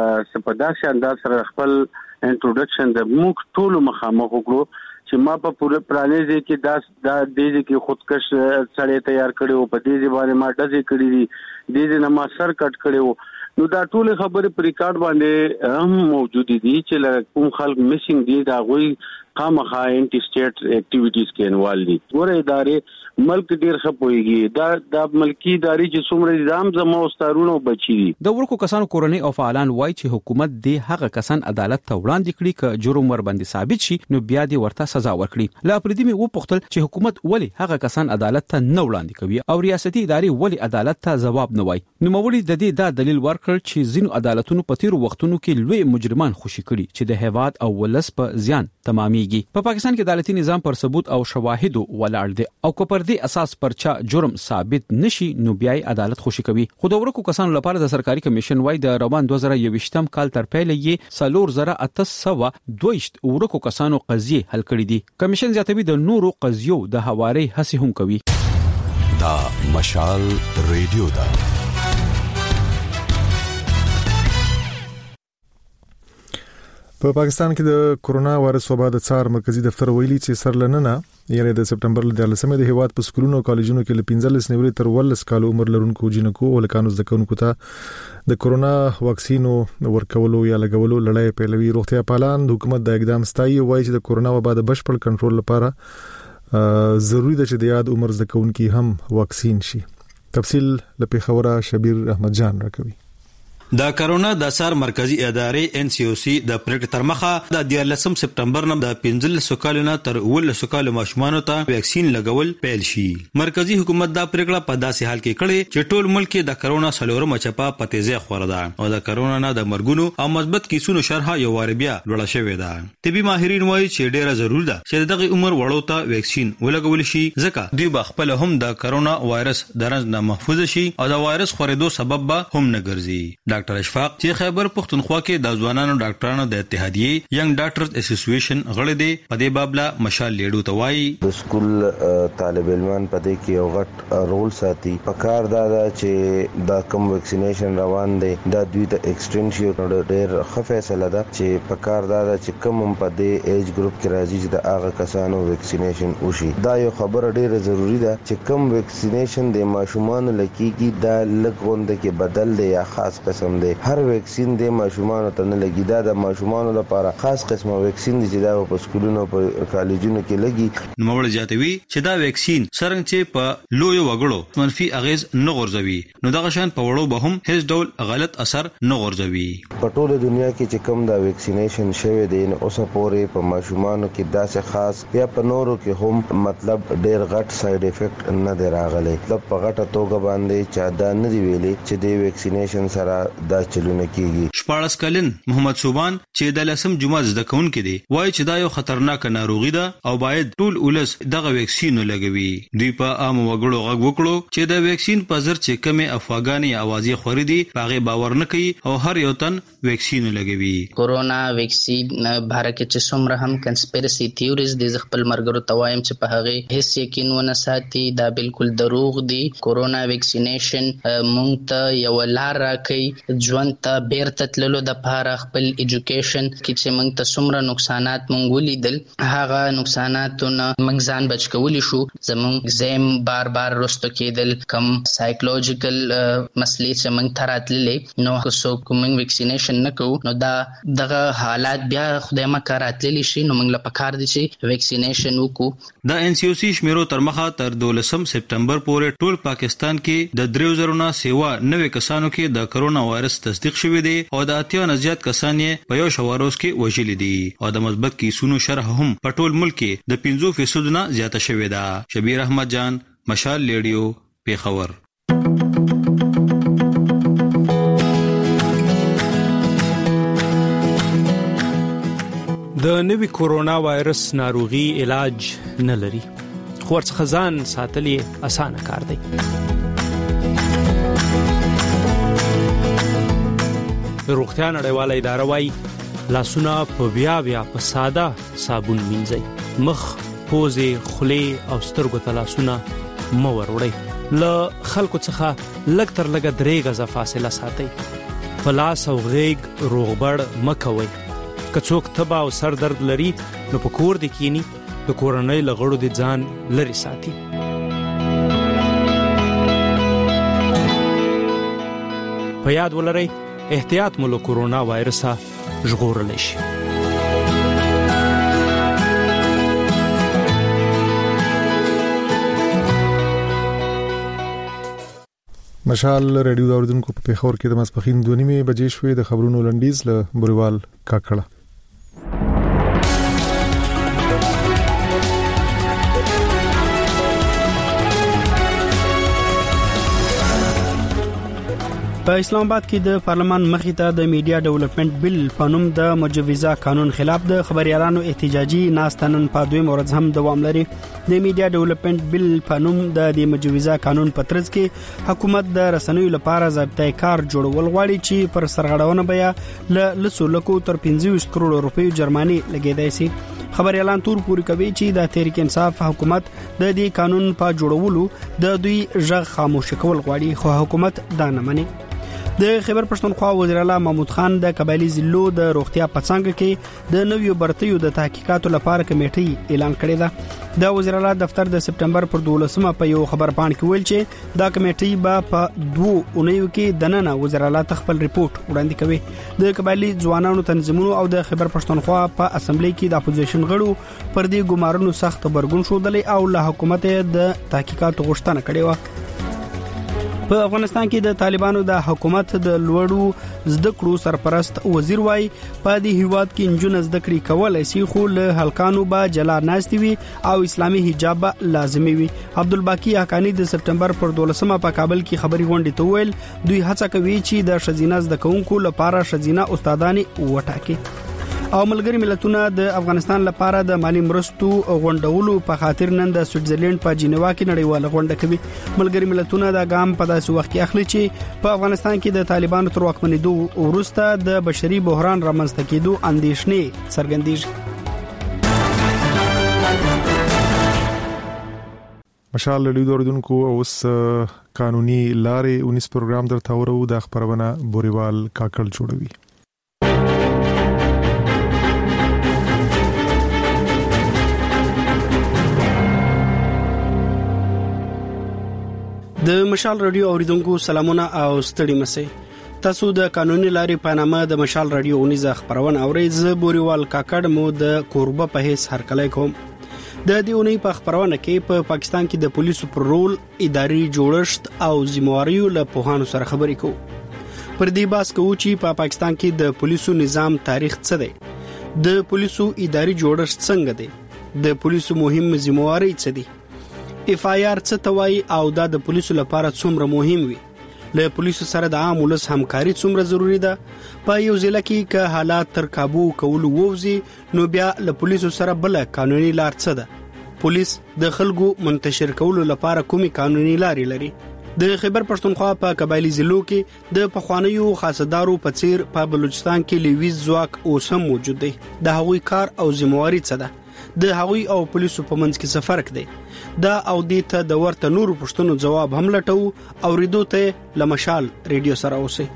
سپداسي انداز سره خپل انټروډکشن د موږ ټول مخامخ وکړو چې ما په پوره پلانې کې دا د دې کې خودکش سړی تیار کړو په دې باندې ما ډزې کړې دي د دې نه ما سر کټ کړو نو دا ټول خبرې په ریکارډ باندې هم موجود دي چې کوم خلک میسنګ دي دا غوي خامخا انټي سټیټ اکټیویټیز کې انوال دي. ګوره ادارې ملک ډیر خپويږي دا ملکی ادارې چې څومره نظام زمو ستارونو بچي دي. د ورکو کسانو کورنۍ او فعالان وایي چې حکومت دې هغه کسان عدالت ته وړاندې کړي ک جرم ور باندې ثابت شي نو بیا دې ورته سزا ورکړي. لا پردي مې وپوښتل چې حکومت ولی هغه کسان عدالت ته نه وړاندې کوي او ریاستي ادارې ولی عدالت ته جواب نه وایي. نو مولوی د دې دا دلیل ورکړ چې ځینو عدالتونو په تیر وختونو کې لوی مجرمان خوشي کړي چې د هیواد او ولس په زیان تمامېږي. په پاکستان کې عدالتي نظام پر ثبوت او شواهدو ولاړ دی او کو پر دې اساس پرچا جرم ثابت نشي نو بیا عدالت خوشي کوي. خو د ورکو کسانو لپاره د سرکاري کمیشن وای د روان 2021م کال تر پیله یې 4822 ورکو کسانو قضیه حل کړې دي. کمیشن زیاتوي د نورو قضیو د حوالې هڅه هم کوي. دا مشال ریډیو دا په پاکستان کې د کورونا وایرس وبا د څار مرکزی دفتر ویلي چې سرلننه یعنی د سپټمبر د 13مې د هیواد په سکولونو او کالجونو کې ل 15 نیولې تر 14 کال عمر لرونکو جنکو او لکانو زکونکو ته د کورونا واکسینو ورکولو یا لګولو لړۍ پیلوي. روغتیا پالان د حکومت د اقدام ستایي وایي چې د کورونا وبا د بشپړ کنټرول لپاره ضروری ده چې د یاد عمر زکونکو هم واکسین شي. تفصیل له خبره شبیر احمد جان راکوي. د کرونا د اثر مرکزی ادارې NCOC د پریکړې تر مخه د 13 سپټمبر نه د 15 کالونو تر 18 کالو ماشومانو ته ویکسین لګول پیل شي. مرکزی حکومت دا پریکړه په داسې حال کې کړې چې ټول ملک کې د کرونا سلورم چپه په تیزه خوره ده او د کرونا نه د مرګونو او مثبت کیسونو شرحه یو وار بیا لوړه شوې ده. طبي ماهرین وایي چې ډیره ضروري ده چې دغه عمر وړو ته ویکسین ولګول شي ځکه دوی به خپل هم د کرونا وایرس درنځ نه محفوظ شي او د وایرس خورېدو سبب به هم نه ګرځي. ډاکټر اشفاق چې خیبر پختونخوا کې د ځوانانو ډاکټرانو د اتحادیې ینګ ډاکټرز اسوسییشن غړي دی په دې بابله مشال لیډو ته وایي د سکول طالب علمان په دې کې یو غټ رول ساتي. پکار دا چې دا کوم ویکسینیشن روان دی دا دوی ته ایکسټنشن ډېر ښه فیصله ده چې پکار دا چې کوم په دې ایج ګروپ کې راځي چې د هغه کسانو ویکسینیشن وشي. دا یو خبره ډېره ضروری ده چې کوم ویکسینیشن د ماشومان لکېږي دا لګوند کې بدل دی یا خاص قسم دی. هر ویکسین د ماشومان ته نه لګي دا د ماشومان لپاره خاص قسمه ویکسین دي چې دا په سکولونو په کالجونو کې لګي. نوموړ جاتوي چې دا ویکسین څنګه چې په لوی وګړو منفي اغیز نه غورځوي نو دغه شان په وړو به هم هیڅ ډول غلط اثر نه غورځوي. په ټوله دنیا کې چې کوم دا ویکسینیشن شوی دی نو اوسه پورې په ماشومانو کې داسې خاص یا په نورو کې هم مطلب ډېر غټ ساید افیکټ نه دی راغلی. مطلب په غټه توګه باندې چې دا نه دی ویلي چې د ویکسینیشن سره دا چلونه کیږي. 14 کلن محمد صوبان چې د لسم جمعه زده کوونکی دی وایي چې دا یو خطرناک ناروغي ده او باید ټول ولس دغه ویکسین لګوي. دوی په عام وګړو غږ وکړو چې د ویکسین په زر چې کمی افغاني اوازې خوري دي هغه باور نه کوي او هر یو تن ویکسین لګوي. کورونا ویکسین بهر کې چې څومره هم کنسپیرسي تھیوریز دي خپل مرګرو توایم چې په هغه هیڅ یقین ونه ساتي دا بالکل دروغ دي. کورونا ویکسینیشن مونږ ته یو لار راکړي ژوند ته بیرته تللو د پاره خپل ایجوکیشن کې چې موږ ته څومره نقصانات مونږ ولیدل هغه نقصاناتونه موږ ځان بچ کولی شو. زموږ زم بار رستو کېدل کم سایکولوژیکل مسلې چې موږ ته راتللې نو څوک موږ ویکسینیشن نه کوو نو دا دغه حالات بیا خدای مکه راتللی شي نو موږ له پکار دي چې ویکسینیشن وکړو. د NCOC شمیرو تر مخه تر 12 سپټمبر پورې ټول پاکستان کې د 3000 نه سیوا 90 کسانو کې د کرونا وایرس تصدیق شوی دی او د 80 نه زیات کسان یې په یو شواروز کې وژلي دي او د مثبت کیسونو شرح هم په ټول ملک کې د 50% نه زیاته شوې ده. شبیر احمد جان مشال لیډیو پیښور. د نوي کورونا وایرس ناروغي علاج نه لري خو ورڅخه ځان ساتل یې اسانه کار دی. روغتیا نړیواله اداره وايي لاسونه په بیا په ساده صابون مینځئ. مخ، پوزې، خولې او سترګو ته لاسونه مه وروړئ. له خلکو څخه لږ تر لږه 3 غزه فاصله ساتئ. په لاس او غېږ روغبړ مه کوئ. که څوک تبه او سر درد لري نو په کور دې کینی د کورنۍ له غړو دې ځان لرې ساتي. په یاد ولرئ احتیاط مو له کورونا وایرسه ژغورلی شي. مشال ریډیو اوریدونکو په پیښور کې د ماسپخین 2:30 بجې شوې د خبرونو لنډیز له بوریوال کاکړه. په اسلام آباد کې د پارلمان مخې ته د میډیا ډیولپمنٹ بل په نوم د مجوزه قانون خلاف د خبريالانو احتجاجي ناستنن په دویم ورځ هم دوام لري. د میډیا ډیولپمنٹ بل په نوم د مجوزه قانون په ترڅ کې حکومت د رسنیو لپاره ضابطه کار جوړول غواړي چې پر سرغړونه بیا له لسو تر 15 کروڑ روپیو جرماني لګیدای شي. خبريالان تور پوری کوي چې د تحریک انصاف حکومت د دې قانون په جوړولو د دوی ژغ خاموش کول غواړي، خو حکومت دا نه مني. د خیبر پښتونخوا وزیر اعلی محمود خان د قبایلی ضلعو د روغتیا په څنګه کې د نویو برتیو د تحقیقاتو لپاره کمیټه اعلان کړې ده. د وزیر اعلی دفتر د سپټمبر پر 12 په یو خبر پاڼه کې ویل چې دا کمیټه به په 2 اونیو کې د نن وزیر اعلی خپل ریپورت وړاندې کوي. د قبایلی ځوانانو تنظیمونو او د خیبر پښتونخوا په اسمبلی کې د اپوزیشن غړو پر دې ګمارونو سخت برګون شودلې او له حکومت د تحقیقاتو غوښتنه کړې و. په افغانستان کې د طالبانو د حکومت د لوړو زده کړو سرپرست وزیر وای په دې هیواد کې انجن زده کړې کولای شي، خو له هلکانو به جلا ناشتي وي او اسلامي حجاب لازمي وي. عبدالباقی حقانی د سپټمبر پر 12 په کابل کې خبري غونډې ته ویل دوی هڅه کوي چې د شزینه زده کوونکو لپاره شزینه استادانی وټاکي. او ملګری ملتونه د افغانستان لپاره د مالی مرستو غونډولو په خاطر نن د سویټزرلند په جنیوا کې نړیواله غونډه کوي. ملګری ملتونه دا ګام په داسې وخت کې اخلي چې په افغانستان کې د طالبانو تر واکمنېدو وروسته د بشري بحران رامنځته کېدو اندېښنې څرګندېږي. مشال ریډیو اوریدونکو اوس قانوني لارې 19 پروګرام درته ورو د خبرونه بوریوال کاکړ جوړوي. د مشال رادیو اوریدونکو سلامونه او ستړي مسئ. تاسو د قانوني لارې په نامه د مشال رادیو اونیزه خبرونه اورئ. زه بوریوال کاکړ مو د کوربه په هیڅ هرکلی کوم. د دې اونۍ په خبرونه کې په پاکستان کې د پولیسو پر رول، اداري جوړښت او ذمہواریو له پوهانو سره خبرې کوو. پر دې باس کوو چې په پاکستان کې د پولیسو نظام تاریخ څه دی، د پولیسو اداري جوړښت څنګه دی، د پولیسو مهم ذمہواری څه دي، اف آی آر څه توای او دا د پولیسو لپاره څومره مهم وي، له پولیسو سره د عام ولس همکاري څومره ضروری ده. په یو ځل کې که حالات تر قابو کول ووزي نو بیا له پولیسو سره بل قانوني لار څه ده. پولیس د خلکو منتشر کولو لپاره کومي قانوني لارې لري. د خیبر پښتونخوا په قبایلی ضلعو کې د پخوانیو خاصدارو په څیر په بلوچستان کې لویز ځواک اوس هم موجود دی. د هغوی کار او ذمہواری څه ده، د هغوی او پولیسو په منځ کې څه فرق دی. دا او دې ته د ورته نورو پښتنو جواب هم لټو او ریدو ته لمشال ریډیو سره اوسئ.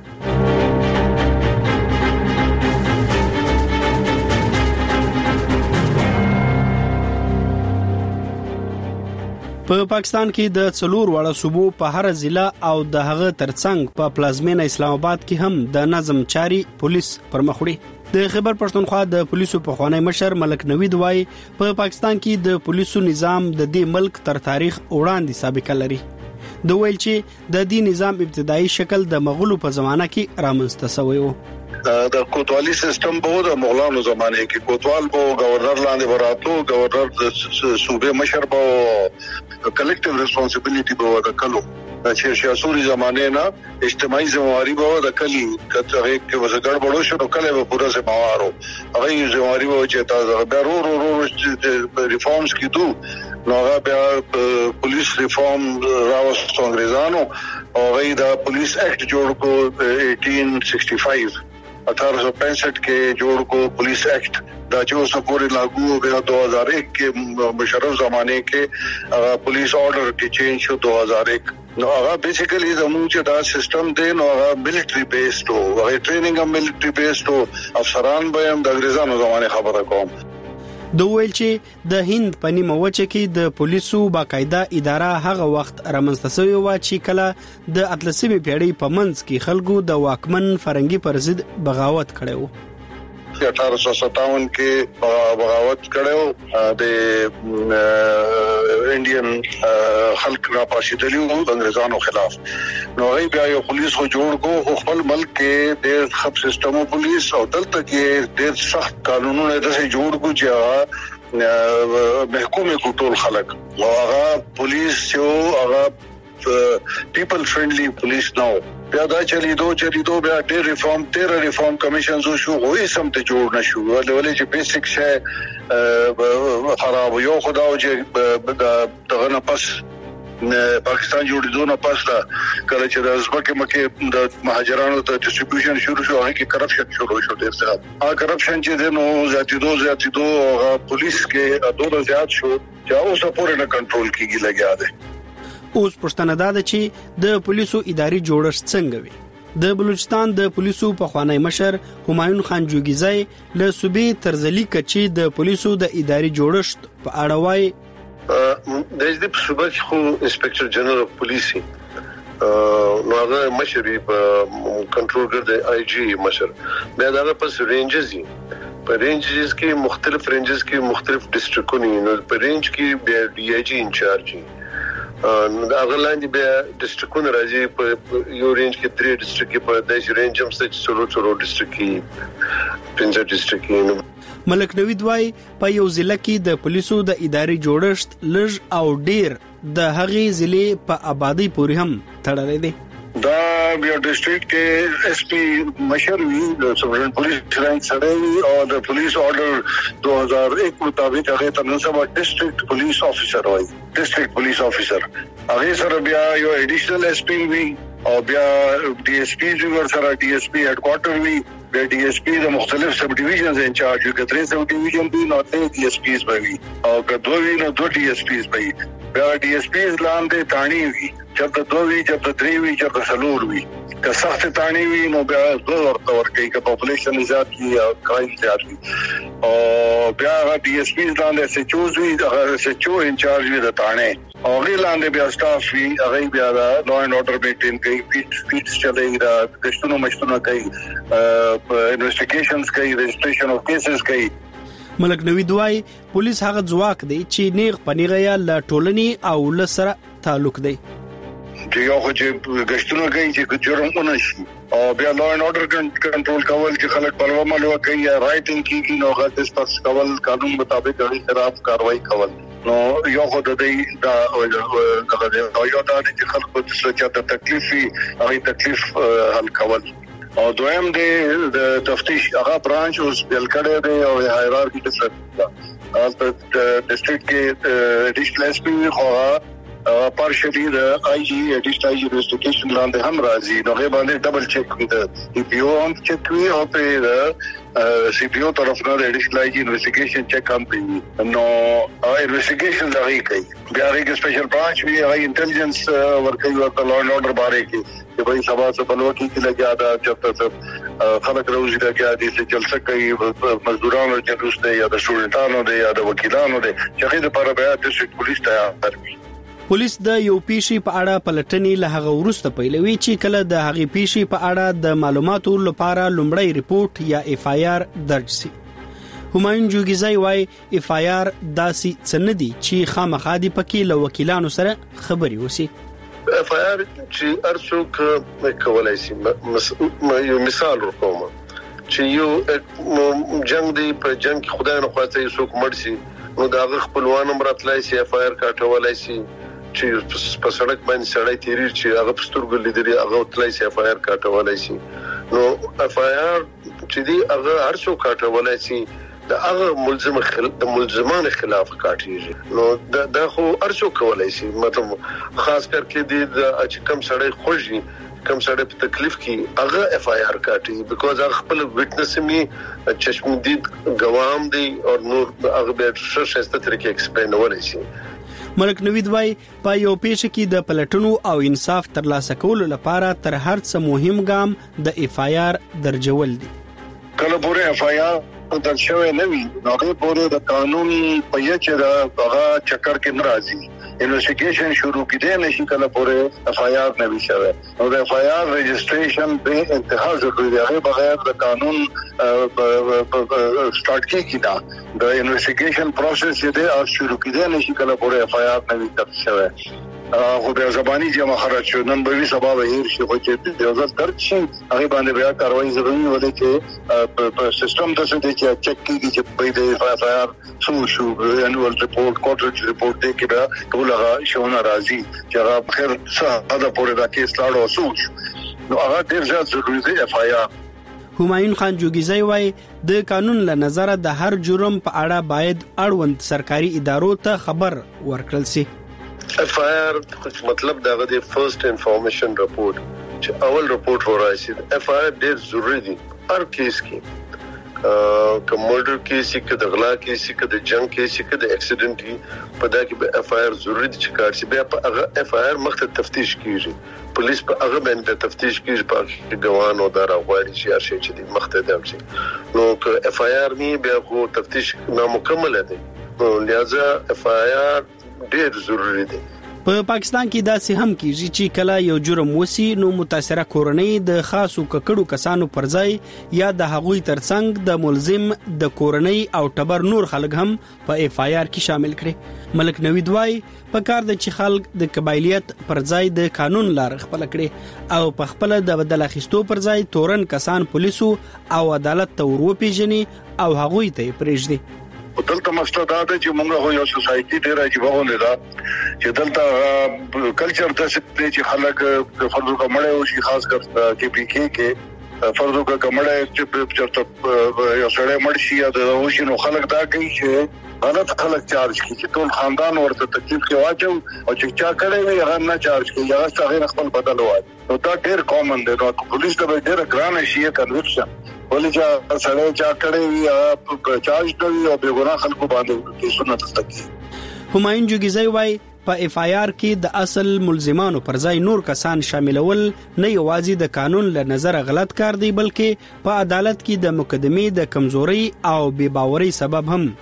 په پاکستان کې د 4 وړه صوبو په هر ضلع او د هغه ترڅنګ په پلازمینه اسلام آباد کې هم د نظم چاري پولیس پرمخ وړي. د خیبر پښتونخوا د پولیسو په خوانی مشر ملک نوید وای په پاکستان کې د پولیسو نظام د دې ملک تر تاریخ وړاندې سابقه لري. د ویل چې د دې نظام ابتدایي شکل د مغولو په زمانہ کې رامنځته شوی و. د کوتوالی سیستم په د مغولانو زمانه کې کوتوال په گورنر لاندې وراتو، گورنر د صوبې مشر په کلیکټیو ریسپانسیبিলিټي په وکړو. چې سیاسي زمانه نه اجتماعي ذمہواری به د کلی کته کې وزګړ بڑو شو کله به پورا ذمہوارو هغه ذمہواری و چې تاسو به رو ریفارمز کیدو نو هغه بیا پولیس ریفارم راوستو انګریزانو او هغه د پولیس ایکټ جوړ کو 1865 1865 کې جوړ کو پولیس ایکټ دا چې اوس پورې لاګو بیا 2001 کې مشرف زمانه کې پولیس آرډر کې چینج شو 2001. نو هغه بیسیکلی زموږ چې دا سیستم دی نو هغه ملټری بیسډ او هغه ټریننګ هم ملټری بیسډ او افسران به هم د انګریزانو زمانه خبره کوم. د ویل چې د هند په نیمه وچه کې د پولیسو باقاعده اداره هغه وخت رامنځته شوې و چې کله د 18مې پیړۍ په منځ کې خلکو د واکمن فرنګي پر ضد بغاوت کړی و. 1857 کې بغاوت کړو د انډین خلک را پاشیدلی وو د انګريزانو خلاف. نو هغه بیا یو پولیس خو جوړ کو خپل ملک کې د خپ سیستمو پولیس او دلته کې د سخت قانونونو د جوړ کو چې محکومه کو ټول خلک او هغه پولیس چې هغه پیپل فرندلی پولیس نو بیا دا چلیدو بیا ډېر ریفارم کمیشنز شو وې سم ته جوړ نشو ولې چې بیسیک شې خراب یو خداو چې دغه نه پس پاکستان جوړېدو نه پس کله چې د ځمکې مکه د مهاجرانو ته ډیسټریبیوشن شروع شو هغه کې کرپشن شروع شو ډېر زیات کرپشن چې د نو زیاتیدو پولیس کې ډېر زیات شو چې اوسه پورې نه کنټرول کیږي لګیا دی. اوس پښتنه ده چې د پولیسو اداري جوړښت څنګه وي. د بلوچستان د پولیسو پخوانی مشر همایون خان جوګیزای له صوبې ترزلی کچي د پولیسو د اداري جوړښت په اړه وایي. د دې په صوبه کې خو انسپکټر جنرال اف پولیس نو هغه مشر په کنټرول ګرځي آی جی مشر بیا دا په رینجز په رینجز کې مختلف رینجز کې مختلف ډیسټریکټونه نو په رینج کې بیا ډي آی جی انچارج دا غلاندې بیا ډیسټریکټونه راځي په یو رینج کې 3 ډیسټریکټ په داسې رینج هم څه څلور ډیسټریکټ کې 15 ډیسټریکټ. ملک نوید وای په یو ضلع کې د پولیسو د اداري جوړښت لږ او ډیر د هغې ضلع په آبادی پورې هم تړلی دی. دا بیا ډیسټریکټ کې اس پی مشر وی د سبډیویژن پولیس رانک سره وی او د پولیس آرډر 2001 مطابق هغه ته نن سبا ډیسټریکټ پولیس افیسر وای. ډیسټریکټ پولیس افیسر هغه سره بیا یو ایډیشنل اس پی وی او بیا ډي اس پی جوړ سره ډي اس پی هډ کوارټر وی د ډي اس پی د مختلف سب ډیویژنز انچارج یو کترې سب ډیویژن دی نو ته ډي اس پیز وی او کدوې نو دوه ډي اس پیز وی بیا ډي اس پیز لاندې تانی وی چې د دوه وی چې د درې وی چې د سلور وی که سخت تانی وی نو بیا دوه ورته ورکې که پاپولیشن زیات وي او کرایم زیات وي او بیا ډي اس پیز لاندې چې چوز وی چې چو انچارج وی د تانه او غیلاندې بیا سټاف وی هغه بیا لا اینڈ آرډر مینټین کوي فیټس چلایي دا کښتونو مشتونه کوي انویسټیګیشنز کوي رجسټریشن اف کیسز کوي. ملک نوید وای پولیس هغه ځواک دی چې نیغ پنیغه یا ل ټولنې او ل سره تعلق دی چې یو خو چې کښتونه کوي چې جرم ونشي او بیا لا اینڈ آرډر کنټرول کول چې خلک په عمل کوي یا رائټینګ کیږي نو هغه د سپکس کول قانون مطابق هغه خلاف کاروایی کول نو یو خو د دې دا یو دا چې خلکو ته تکلیف وي هغه تکلیف حل کول او دویم د تفتیش هغه برانچ اوس بل کړه دی او هایرارکی ډیفرنٹ د ډیسټریکټ کې ډیسپلیس پی خو پارشلی د آی جی ایډیشنل آی جی انویسټیګیشن لاندې هم راځي نو غي باندې ډبل چیک کوي د ای پی او هم چیک کوي او په سی پی او طرف نه ایډیشنل آی جی انویسټیګیشن چیک هم کوي نو انویسټیګیشن دا کوي بیا هغه سپیشل برانچ وی هغه انټيليجنس ورکوي او لا اینڈ آرډر باره کې چې به سبا څه بلوکی کې لګیا دا چې خلک روزي دا کې دي چې جلسه کوي مزدورانو جلوس دی یا د شورټانو دی یا د وکیلانو دی چې هغه لپاره بیا د ډیسټریکټ پولیس ته ورکړي. پولیس د یو پیشي په اړه پلټنې له هغه ورسته پیلوي چې کله د هغې پیشي په اړه د معلوماتو لپاره لومړی ریپورت یا اف آی آر درج شي. همایون جوګیزای وای اف آی آر داسي څندي چې خامخا دي پکې له وکیلانو سره خبري وسی. اف آی آر چې ارڅوک کولای شي یو مثال وکوم چې یو جنگ دی په جنگ کې خدای نه خواسته یو څوک مړ شي نو دا خپلوان مراتلای شي اف آی آر کاټولای شي چې په سړک باندې سړی تیری چې هغه پسترګل لیدري هغه تلای شي اف آی آر کاټولای شي نو اف آی آر چې دی هغه هر څو کاټولای شي د هغه د ملزمان خلاف کاټیږي نو دا خو هر څو کولای شي مطلب خاص کر کې د کم سړی خوشي کم سړی په تکلیف کې هغه اف آی آر کاټي بیکوز هغه خپل وټنس می چشمدید ګوام دی او نور هغه به شته طریقې ایکسپلین ولای شي. ملک نوید وای په یو پیښه کې د پلټنو او انصاف ترلاسه کولو لپاره تر هر څه مهم ګام د اف آی آر درجول دي. کله پورې اف آی آر د شوی نه وي نو هغه پورې د قانون په یچ دا هغه چکر کې ناراضي انویسټیګیشن شروع کړي نشي کله پورې اف آی آر نه وي شوی او د اف آی آر رجسٹریشن به انتها ضروري دی بغیر د قانون سٹارټ کیږي دا د انویسټیګیشن پروسس دې شروع کړي نشي کله پورې اف آی آر نه وي تر شوی خو د زبانی جمع خرج شو نن به سبب هیر شي خو چې د ځل درک شي هغه باندې بیا کاروایی ضروري وده چې په سیستم د څه چې چک کیږي چې په دې اف آی آر شو انوال ریپورت کوارټرلی ریپورت دې کې بیا ټول هغه شونه راځي چې هغه بخیر څه دا پورې دا کیس لاړو سوچ نو هغه ډیر زیات ضروري دی اف آی آر همایون خان جوګیزی وای د قانون له نظر د هر جرم په اړه باید اړوند سرکاري ادارو ته خبر ورکړل شي اف آی آر مطلب دغه د فرست انفارمیشن رپورت چې اول رپورت ورایسي اف آی آر ډیر ضروری دی هر کیس کې کوم مرډر کیس کې د غلا کیس کې د جنگ کیس کې د اکسیډنټ کې په دا کې اف آی آر ضروری دي چې کار شي بیا په هغه اف آی آر مخته تفتیش کیږي پولیس په هغه باندې تفتیش کوي په ګوان او دار غواړي چې هر شي چې د مخته دم شي نو که اف آی آر می بیا خو تفتیش نامکمل دي نو لہذا اف آی آر ډیر ضروری دی په پاکستان کې داسې هم کیږي چې کله یو جرم وسی نو متاثره کورنۍ د خاصو ککړو کسانو پر ځای یا د هغوی ترڅنګ د ملزم د کورنۍ او ټبر نور خلک هم په اف آی آر کې شامل کړي ملک نوید وای په کار د چې خلک د قبایلیت پر ځای د قانون لار خپل کړي او په خپل د بدل اخیستو پر ځای تورن کسان پولیسو او عدالت ته ورپیژني او هغوی ته پرېږدي دلته مقصد دا دی چې موږ یو سوسایټي ډیر عجیب ونه ده چې دلته کلچر د چې خلک فرضو کومړې او شي خاص کر کې پی کې فرضو کومړې چې چرته یو سړی مرشي یا د وښینو نو خلک دا کوي چې غلط خلک چارج کوي چې ټول خاندان ورته تکلیف کې واچو او چې چا کړي وي هغه نه چارج کوي هغه څنګه خپل بدل وایي نو دا ډیر کامن دی نو پولیس ته ډیر ګران شي کنویکشن ولې چې سړی چا کړي وي چارج کوي او به ګناه خلکو باندې کیسونه تستکی همایون جوګیزی وای په اف آی آر کې د اصل ملزمانو پر ځای نور کسان شاملول نه یوازې د قانون له نظر غلط کار دی بلکې په عدالت کې د مقدمې د کمزوري او بې باورۍ سبب هم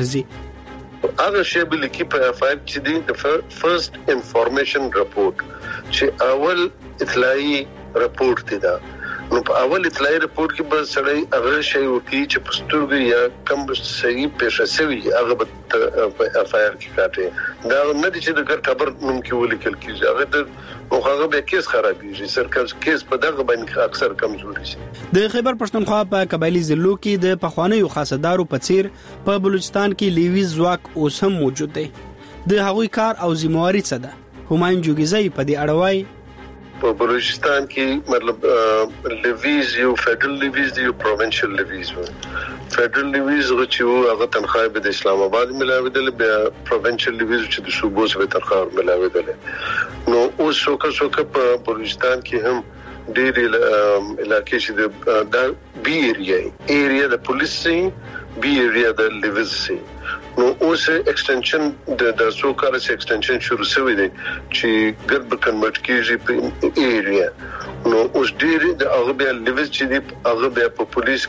ګرځي هغه شی بل کې په اف آی آر چې د فرست انفارمیشن رپورت چې اول اطلاعي رپورت دی دا نو په اول اطلاعي رپورت کې به سړی هغه شی وکړي چې پستورګي یا کم صحیح پیښه شوی هغه په اف آی آر کې کاټي دا نه دي چې د خبر ممکن ولیکل کیږي هغه د هغه به کیس خرابېږي سرکل کیس په دغه باندې اکثر کمزوري شي د خیبر پښتونخوا په قبایلی ضلعو کې د پخوانیو خاصدارو په څیر په بلوچستان کې لیویز ځواک اوس هم موجود دی د هغوی کار او ذمہواری څه ده همایون جوګیزی په دې اړه وایي په بلوچستان کې مطلب لیویز یو فیډرل لیویز دی یو پروینشل لیویز و فیډرل لیویز چې هغه تنخواه به د اسلام آباد ملاویدل بیا پروینشل لیویز چې د صوبو څخه تنخواه ملاویدل نو اوس څوک په بلوچستان کې هم ډېر علاقې چې د بی ایریا د پولیس سي بی ایریا د لیویز سي نو اوس ایکسټنشن د څوکاره سي ایکسټنشن شروع شوی دی چې ګډ به کنورټ کیږي په ایریا نو اوس ډېر د هغه بیا لیویز چې دی هغه بیا په پولیس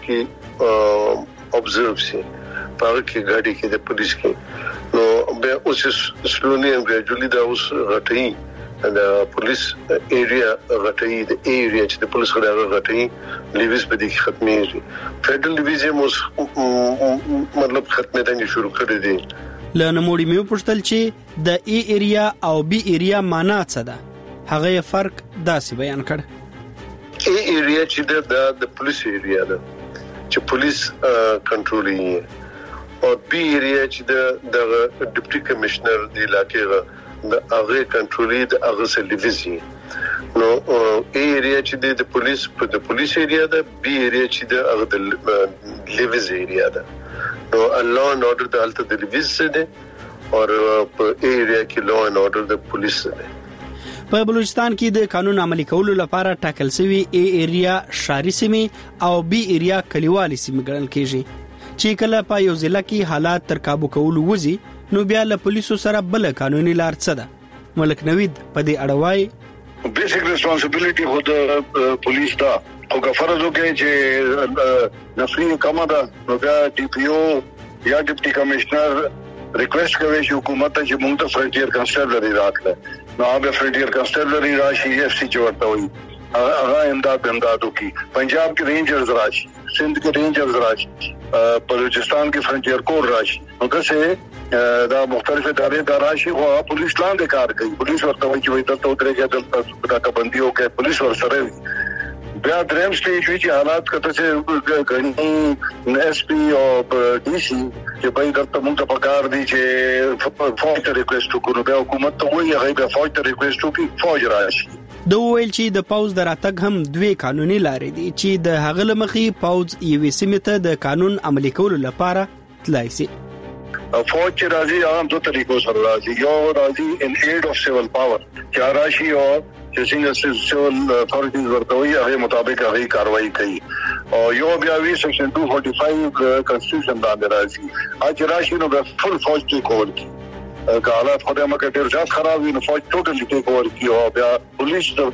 کې observe سي په هغه کې ګاډي کې د پولیس کې نو بیا اوس سلولي and gradually دا اوس غټي د پولیس ایریا غټي د ایریا چې د پولیس غړي غټي لیویز په دې کې ختمېږي فیډرل لیویز مو مطلب ختمېدل شروع کړی دی لنموړي مې پوښتل چې د ای ایریا او بی ایریا معنا څه ده هغه فرق داسې بیان کړ ای ایریا چې د پولیس ایریا ده چې پولیس کنټرولي او بی ایریا چې د ډیپټي کمشنر د علاقې د هغه کنټرولي د هغه سلیویزي نو ایریا چې د پولیس په د پولیس ایریا ده بی ایریا چې د هغه د لیویز ایریا ده نو لا ان اورډر د حالت د لیویز سره ده او په ایریا کې لا ان اورډر د پولیس سره ده په بلوچستان کې د قانون عملي کولو لپاره ټاکل شوی ای ایریا شاري سیمه او بی ایریا کلیوالي سیمه ګڼل کیږي چې کله په یو ضلع کې حالات تر قابو کولو وځي نو بیا له پولیسو سره بل قانوني لار څه ده ملک نوید په دې اړه وایي بیسیک ریسپانسیبিলিټي خو د پولیس دا خو که فرض وکړي چې نفري کمه ده نو بیا ډي پی او یا ډیپټي کمشنر ریکوست کوي چې حکومت ته چې موږ ته فرنټیر کنسټیبلری راکړي نو هغه فرنټیر کنسټیبلری راشي اف سی چورته وي هغه امدادو کی پنجاب کې رینجرز راشي سندھ کې رینجرز راشي بلوچستان کې فرنټیر کور راشي نو که دا مختلف ادارې دا راشي او پولیس لاندې کار کوي پولیس ورته وایي چې دلته ودرېږي دلته بندي وکړي پولیس ورسره بیا دریم سټیج وی چې حالات کته چې غني اس پی او ډي سي چې په دغه موږ ته پکار دي چې فوج ریکوست وکړو بیا حکومت ته وایي هغه بیا فوج ریکوست وکړي فوج راشي د ویل چې د پاوز دراتګ هم دوی قانوني لارې دي چې د هغه لمخي پاوز یوې سیمه ته د قانون عملي کولو لپاره تلای شي فوج چې راځي هغه دوه طریقو سره راځي یو راځي ان ایډ اف سیول پاور چې راشي او چې څنګه سیول اتھارټیز ورته وي هغه مطابق هغه کاروایی کوي او یو بیا وی سیکشن 245 کنسټیټیوشن باندې راځي اج راشي نو د فل فوج ټیک اوور کی حالات خدای مکه ډیر ځات خراب وي نو فوج ټوټلی ټیک اوور کی او بیا پولیس د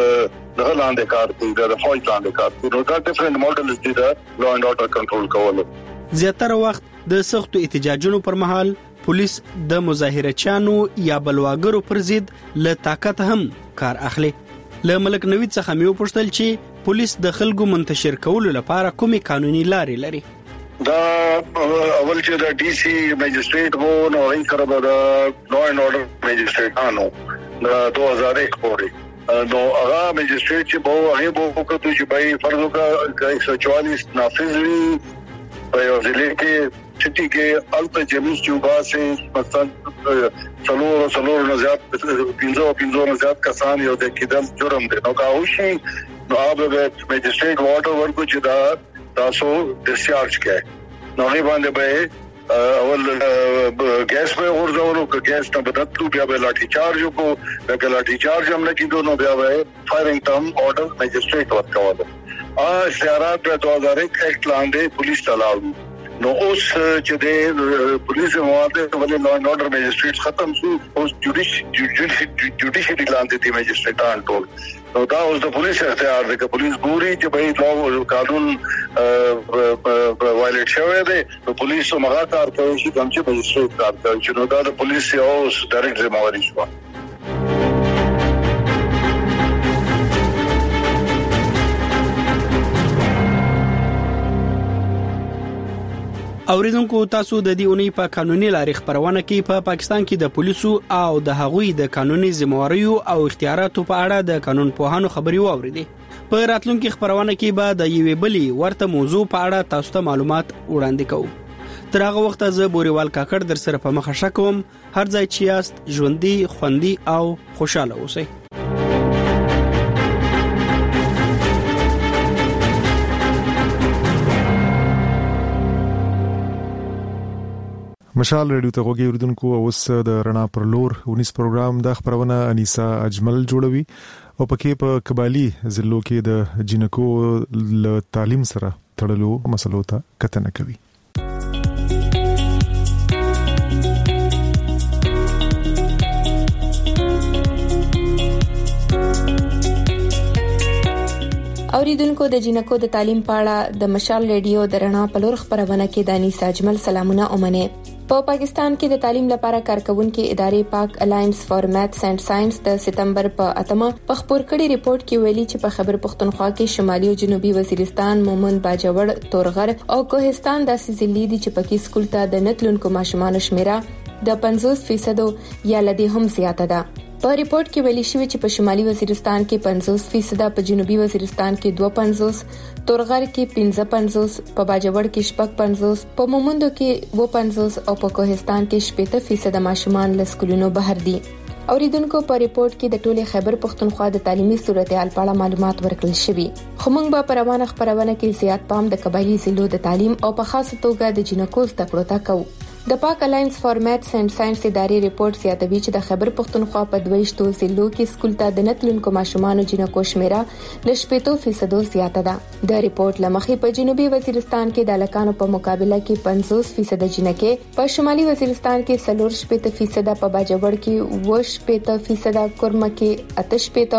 لاندې کار کوي د فوج لاندې کار کوي نو دا ډیفرنٹ ماډلز دي د لا اینڈ اورډر کنټرول کول زیاتره وخت د سختو احتجاجونو پر مهال پولیس د مظاهرچیانو یا بلواګرو پر ضد له طاقت هم کار اخلي له ملک نوید څخه مې وپوښتل چې پولیس د خلکو منتشر کولو لپاره کومې قانوني لارې لري دا اول چې د ډي سي مجستریټ وو نو هغه کړه د لا اینڈ اورډر مجستریټانو د 2001 پورې نو هغه مجستریټ چې وو هغه وو کوي چې بای فرض کا 144 نافذ وي په یو ځل کې چټي کې الته جمیس چوبا سي مثلا څلور نه زیات 15 نه زیات کسان یو د کېدل جرم دي نو کاوشي نو هغه د مجستریټ واټر ورکو چې دا تاسو ډیسچارج کړئ نو هغه باندې به اول ګیس په ورځولو کې ګیس نه بدلو بیا به لاټي چارج وکړو بیا لاټي چارج هم نه کیدو نو بیا به فایرینګ ټرم اورډر مجستریټ ورکول سیارات په 2001 اکټ لاندې پولیس تلاو نو اوس چې د پولیس مواده ولې لا اینڈ اورډر مجستریټ ختم شو اوس جوډیشري لاندې دي مجستریټان ټول نو دا اوس د پولیس اختیار دی چې پولیس ګوري چې به لا قانون وایلیټ شوی دی نو پولیس مغا کار کوي چې کوم چې مجستریټ کار کوي چې نو دا د پولیس یو ډایرکټ ذمہواری شو اوریدونکو تاسو د دې اونۍ په قانوني لارې خبرونه کې په پاکستان کې د پولیسو او د هغوی د قانوني ذمہواریو او اختیاراتو په اړه د قانون پوهانو خبري واوریدې په راتلونکو خبرونه کې به د یوې بلې ورته موضوع په اړه تاسو ته معلومات وړاندې کوو تر هغه وخت زه بوريوال کاکړ در سره په مخه شکوم هر ځای چې یاست ژوندۍ خوندي او خوشاله اوسئ مشال ریډیو ته غوږی اوریدونکو اوس د رڼا پر لور 19 پروګرام د خبرونه انیسا اجمل جوړوي او پکې په قبالي ضلعو کې د جنکو له تعلیم سره تړلو مسلو ته کتنه کوي اوریدونکو د جنکو د تعلیم په اړه د مشال ریډیو د رڼا په لور خبرونه کې د انیسا اجمل سلامونه اومنه په پاکستان کې د تعلیم لپاره کارکونکو ادارې پاک الاینس فار میتھس اینڈ ساينس د سپتمبر په اتمه په خبر کړي ریپورت کې ویلي چې په خبر پښتونخوا کې شمالي او جنوبي وزیرستان مومند باجوړ تورغر او کوهستان د سیزلی دي چې پکې سکول ته د نتلونکو ماشومان شمیره د 50% یا لدی هم زیاته ده په ریپورت کې ویلي شوی چې په شمالي وزیرستان کې 50%، په جنوبي وزیرستان کې 2.50%، تورغر کې 15%، په باجوړ کې 50%، په مومندو کې 2.50% او په کوهستان کې 70% ماشومان له سکولونو بهر دي. اوریدونکو په ریپورت کې د ټوله خیبر پښتونخوا د تعلیمي صورتحال په اړه معلومات ورکړل شوي. خو موږ به په روانه خبرونه کې زیات پام د قبایلی ضلعو د تعلیم او په خاصه توګه د جنکو زده کړو ته کوو. د پاک الاینس فار میتھس اینڈ ساينس ادارې ریپورت زیاتوي چې د خیبر پښتونخوا په 22 ضلعو کې سکول ته د نتلونکو ماشومان جنکو شمیره له 70% زیاته ده. د ریپورت لمخې په جنوبي وزیرستان کې د لکانو په مقابله کې 50% جنکې، په شمالي وزیرستان کې 40%، په باجوړ کې 20%، کورما کې 8%،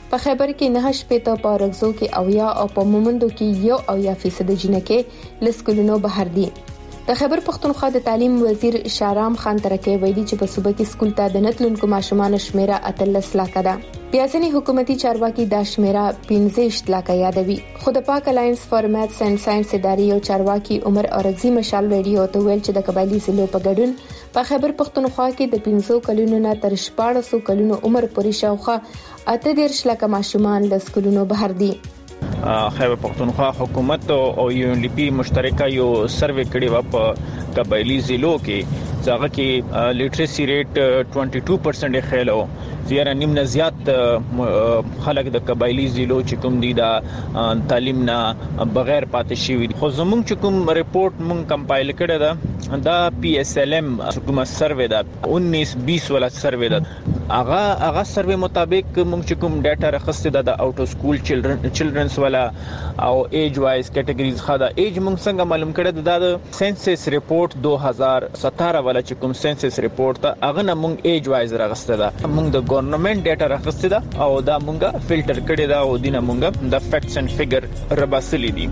په خیبر کې 9% په رغزو کې 80 او په مومندو کې 1% جنکه لسکولونو بهر دي. د خیبر پختونخوا د تعلیم وزیر شارام خان ترکه ویلي چې په صوبه کې سکول ته د نتلونکو ماشومان شمیره 13 لک ده. بیا ځنې حکومتي چارواکي دا شمیره 15 لک یادوي. خو د پاک الاینس فار میتھس اینڈ ساينس ادارې او چارواکي عمر اورغزي مشال ریډیو ته ویل چې د قبایلی ضلعو په ګډون په خیبر پختونخوا کې د 15 کلونو نه تر 14 کلونو عمر پورې شاوخه 18 لک ماشومان له سکولونو بهر دي. خیبر پختونخوا حکومت او UNDP مشترکه یو سروې کړی و په قبایلی ضلعو کې ځکه کې لیټریسي ریټ 22% خېلو زیاره نیم نه زیات خلک د قبایلی ضلعو چې کوم دي دا تعلیم نه بغیر پاتې شوی. خو زموږ چې کوم ریپورت مونږ کمپایل کړی دا PSLM حکومت سروې دا 19-20 ولا سروې دا هغه سروې مطابق مونږ چې کوم ډاټا راخسته د اوټ اف سکول چلډرنز ولا او ایج وایز کټګریز خدا ایج مونږ څنګه معلوم کړی د سنسس ریپورت 2017 ولا چې کوم سنسس ریپورت هغه نه مونږ ایج وایز راغسته دا مونږ د ګورنمنت ډاټا راخسته دا او دا مونږه فلټر کړی دا او دینه مونږه د فیکټس اند فګر رباسلی دي.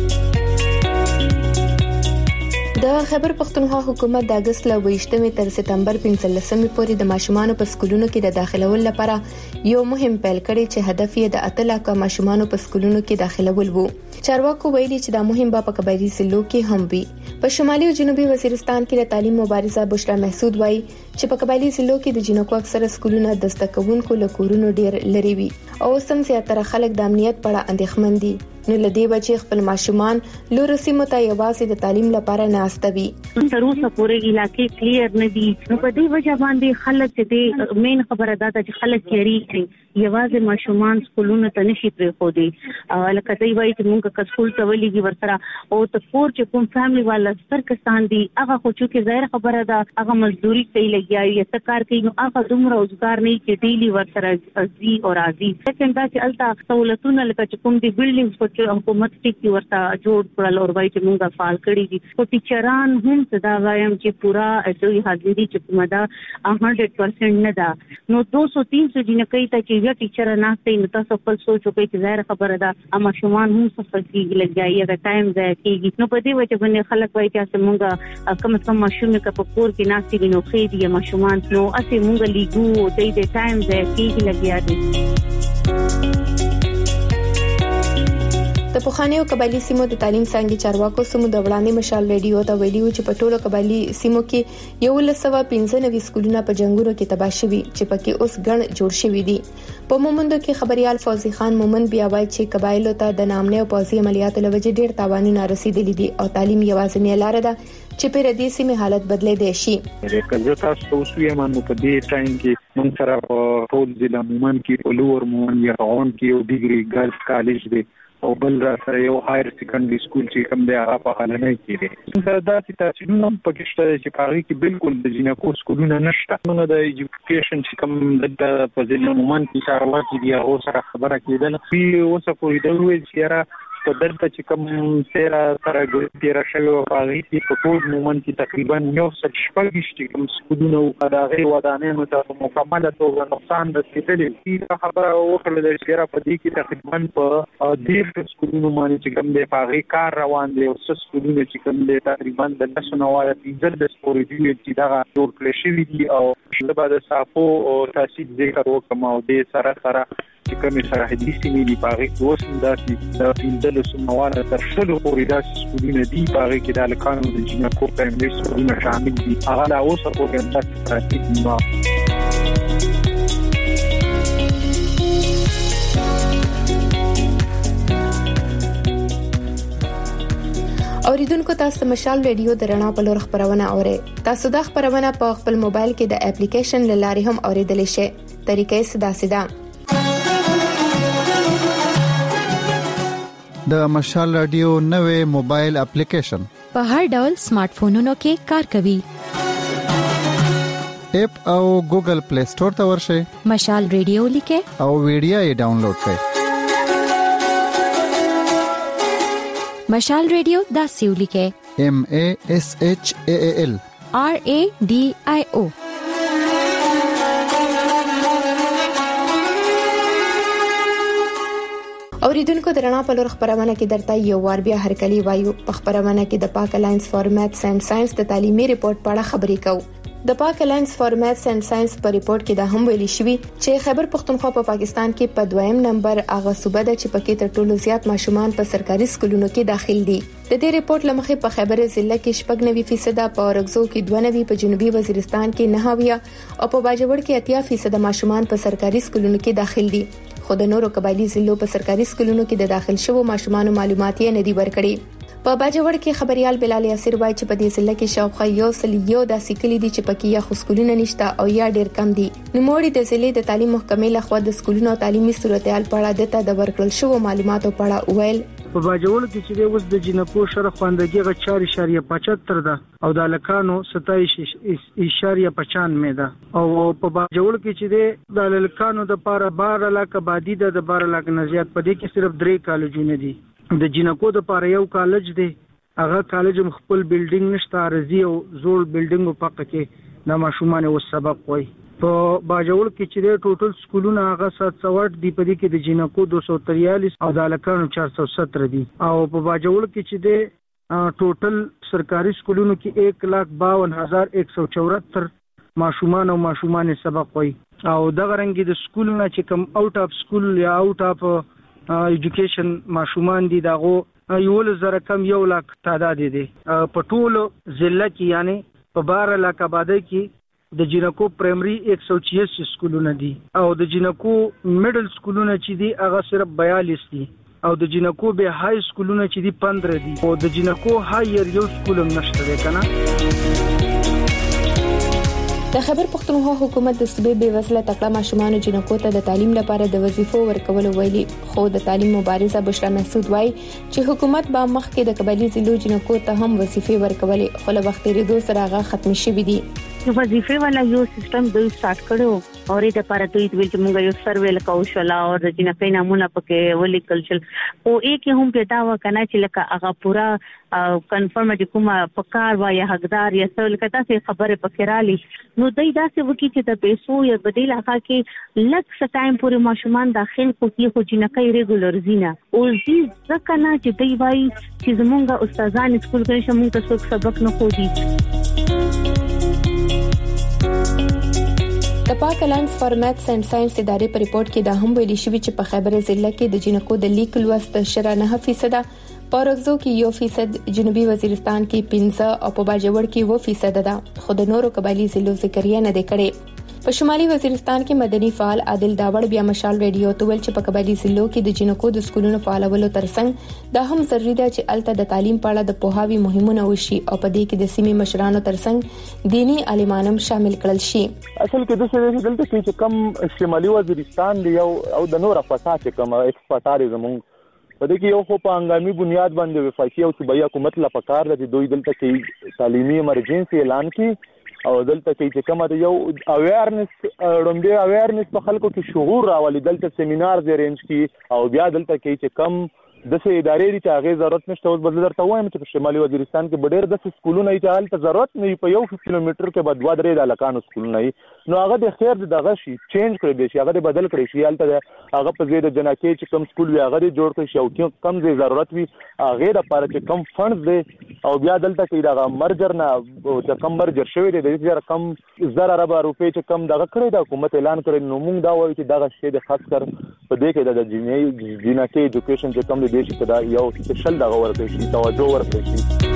د خیبر پختونخوا حکومت د اگست ل 28 تر سپتمبر 15 پورې د ماشومانو په سکولونو کې د داخلول لپاره یو مهم پیل کړی چې هدف یې د 8 لک ماشومانو په سکولونو کې داخلول وو. چارواکو ویلي چې دا مهم به په قبایلی ضلعو کې هم وي. په شمالي او جنوبي وزیرستان کې د تعلیم مبارزه بشرا محسود وایي چې په قبایلی ضلعو کې د جنکو اکثره سکولونه د دستکونکو له کورونو ډیر لري وي او سم زیاتره خلک د امنیت په اړه اندېښمن دي. نو لدی بچي خپل ماشومان لور سیمه ته یوازې د تعلیم لپاره نه استوي. تر اوسه پورې علاقې کلیر نه دي. نو په دې وجه باندې خلک چې مین خبره ده چې خلک کېری یوازې ماشومان سکولونو ته نشي پریخودي. لکه دی وایي چې موږ که سکول ته ولېږي ورسره او ته کور چې کوم فیملی والا سترکستان دي هغه خو چې ظاهر خبره ده هغه مزدوري کوي لګیاي یا کار کوي نو هغه دومره روزګار نه چې ډیلی ورسره ازي او راضي. څنګه چې الته سہولتونه لکه چې کوم دي بلډینګز حکومت ټیک ورته جوړ کړل او وایي چې موږ فعال کړی دي. او ټیچران هم صدا وایم چې پورا دوی حاضری چې کومه ده 100% نه ده. نو 200-300 جنکې ته چې یو ټیچر نه ستې نو تاسو خپل سوچ وکړئ چې ظاهر خبره ده اما شومان هم سفر کیږي لګایي دا ټایم ځای کیږي. نو په دې وجه باندې خلک وایي چې موږ کوم څه ماشومه په کور کې ناشې وینو خې دي ماشومان نو اته موږ لیګو دې ټایم ځای کیږي لګیا دي. د پوخانیو قبایلی سیمو د تعلیم څنګه چارواکو سمو د وړاندې مشال ریډیو ته ویلي چې په ټولو قبایلی سیمو کې 115 سکولونه په جنگونو کې تباہ شوي چې پکې اوس ګڼ جوړ شوي دي. په مومندو کې خبريال فوزي خان مومند بیا وایي چې قبایلو ته د نامنه او پوځي عملیاتو لوجه ډیر تاوانونه رسیدلي دي او تعلیم یوازې لاره ده چې په ردی سیمه حالت بدلې دي شي. کله تاسو اوس یې مانو په دې ټایم کې مونږ سره په ټول ضلع مومند کې ولور مومند یا اون کې او ډیګري ګرلز کالج دی او بل را سره یو هایر سیکنډري سکول چې کوم دی هغه په حال نه کېږي. دا داسې تاسیسونه پکې شته چې پاره کې بالکل د جنکو سکولونه نشته. موږ د ایجوکیشن چې کوم د پوزیشن مومند کې چارواکي دی او سره خبره کېدل په اوسه پورې د ویل چې په دلته چې کوم سره تیر شوی او هغه په ټول مومند کې تقریبا 960 چې کوم سکولونه او هغه ودانې ته مکمله توګه نقصان رسیدلی. دا خبره وکړل چې را په دې کې تقریبا په ډیر سکولونو باندې چې کوم د هغه کار روان دی او سکولونه چې کوم د تقریبا د نشنواله 15 سپورې دي چې دا جوړ کړی شوی دي او د بعد صافو او تاسیس ذکر وکم او د سره چې کومه سرحدي سیمې دی پاره اوس داسې د پیندلو سمواله تر شلو پورې داسې سکولونه دي پاره کې د الکانو د جنکو پرایمري سکولونه شامل دي. هغه لا اوس په کوم تاسو پراکټیک نه اوریدونکو تاسو مشال ریډیو د رڼا په لور خبرونه اورئ. تاسو د خبرونه په خپل موبایل کې د اپلیکیشن لاري هم اوریدلی شئ. طریقې ساده د مشال رادیو نوې موبایل اپلیکیشن په هر ډول سمارټ فونونو کې کار کوي. اپ او ګوګل پلی سٹور ته ورشئ. مشال رادیو لیکه او ویډیو یې ډاونلوډ کړئ. مشال رادیو داسې ولیکه MASHAAL RADIO اوریدونکو درنا په لور خبرونه کې درته یو وار بیا هرکلی وایو. په خبرونه کې د پاک الاینس فار میتھس اینڈ ساينس د تعلیمي ریپورت په اړه خبرې کوو. د پاک الاینس فار میتھس اینڈ ساينس په ریپورت کې د هم ویلي شوی چې خیبر پختونخوا په پاکستان کې په دویم نمبر هغه صوبه ده چې پکې تر ټولو زیات ماشومان په سرکاري سکولونو کې داخل دي. د دې ریپورت لمخې په خیبر ضلع کې 96%، په اورګزو کې 92%، په جنوبي وزیرستان کې 9% او په باجوړ کې 80% ماشومان په سرکاري سکولونو کې داخل دي. خو د نورو قبایلی ضلعو په سرکاري سکولونو کې د داخل شوو ماشومان معلومات یې ندي ورکړي. په باجوړ کې خبريال بلال یاسر وایي چې په دې ضلع کې شاوخوا یو داسې کلی دي چې پکې یا سکولونه نشته او یا ډېر کم دي. نوموړي د ضلع د تعلیم محکمې لخوا د سکولونو تعلیمي صورتحال په اړه د ورکړل شوو معلوماتو په اړه ویل. په باجوړ کې چې اوس د جنکو شر خواندګي غ 4.75 ده او د الکانو 27.95 ده او په باجوړ کې چې د الکانو د پاره 12 لک آبادی ده، د 12 لک نه زیات، په دې کې صرف 3 کالجونه دي. د جنکو د پاره یو کالج دی، هغه کالج خپل بلډینګ نشته، ارزي او زوړ بلډینګ په پکه کې د ماشومان او سبق وای. په باجوړ کې چې ټوټل سکولونه هغه 708 دی، په دې کې د جنکو 243 او د الکانو 417 دي. او په باجوړ کې چې ټوټل سرکاري سکولونو کې 1,52,174 ماشومان او ماشومان سبق وای. او دغه رنګ د سکولونو چې کوم اوټ اف سکول یا اوټ اف ایجوکیشن ماشومان دي دغه 1,000 کم 1 لک تعداد دي. په ټولو ضلع کې یعنی په 12 لک آبادی کې د جنکو پرایمري 186 سکولونه دي او د جنکو میډل سکولونه چې دي هغه صرف 42 دي او د جنکو به های سکولونه چې دي 15 دي او د جنکو هایر یو سکول هم نشته دی کنه. د خیبر پختونخوا حکومت د صوبې بې وزله تکړه ماشومان جنکو ته د تعلیم لپاره د وظیفو ورکول ویلي. خو د تعلیم مبارزه بشرا محسود وایي چې حکومت به مخکې د قبایلی ضلعو جنکو ته هم وظیفې ورکولې، خو له وخت تیریدو سره هغه ختم شوې دي. وظیفه والا یو سیستم دوی سٹارټ کړو او د لپاره دوی ویل چې موږ یو سروې لکاو شلا او د جنکې نمونه پکې ولیکل شل او یک هم پیدا وکنه چې لکه هغه پورا کنفرم دي کومه پکار وای حقدار یا څه لکه تاسو خبره پکرالي نو دوی داسې وکړي چې د پیسو یا بدیل هغه کې لک څه ټایم پورې ماشومان داخل کوي خو جنکې ریګولر زینا او دې ځکه نه چې دوی وای چې زمونږ استادان سکول کې شمو ته څوک سبق نه کوي. د پاک الاینس فار میتھس اینڈ ساينس ادارې په ریپورت کې دا هم ویلي شوی چې په خیبر ضلع کې د جنکو د لیک لوست 9%، په اورګزو کې 1%، جنوبي وزیرستان کې 15% او په باجوړ کې 2% ده. خو د نورو قبایلی ضلعو ذکر یې نه دی کړی. په شمالي وزیرستان کې مدني فعال عادل داوړ بیا مشال ریډیو ته ویل چې په قبایلی ضلعو کې د جنکو د سکولونو فعالولو ترڅنګ دا هم ضروري ده چې الته د تعلیم په اړه د پوهاوی مهمونه وشي او په دې کې د سیمې مشرانو ترڅنګ دینی عالمانم شامل کړل شي. اصل کې د څه دلته چې کم شمالي وزیرستان دی او د نور افسات چې کم ایکسپورټار زموږ په دې کې یو خو په انګامي بنیاد باندې وفاقي او صوبایي حکومت لا پکار د دوی دلته کې تعلیمي ایمرجنسي اعلان کړي او دلته کې چې کومه یو اویرنس په خلکو کې شعور راولي، دلته سیمینار ارینج کړي او بیا دلته کې چې کم د څه ادارې لري چې هغه ضرورت نشته. اوس بدل درته وایم چې په شمالي وزیرستان کې ډېر د سکولونو ایتال ته ضرورت نه په 1 کیلومتر کې بد وادرې د لکانو سکولونه نو هغه د خیر دغه شي چینج کړی دی، هغه بدل کړی شي، البته هغه په زیاده جنکې چې کم سکول وي هغه جوړ کړی شي او کم ځای ضرورت وي هغه د لپاره چې کم فند دی او بیا دلته کې دغه مرجر نه چې کم مرجر شوی دی د دې کم 1000 ارب روپۍ چې کم دغه کړی د حکومت اعلان کړی نو موږ دا وایو چې دغه شی د خاص کر په دې کې د جنکې ایجوکیشن چې کم دی چې دا یو سپیشل دغه ورکړي شي، توجه ورکړي شي.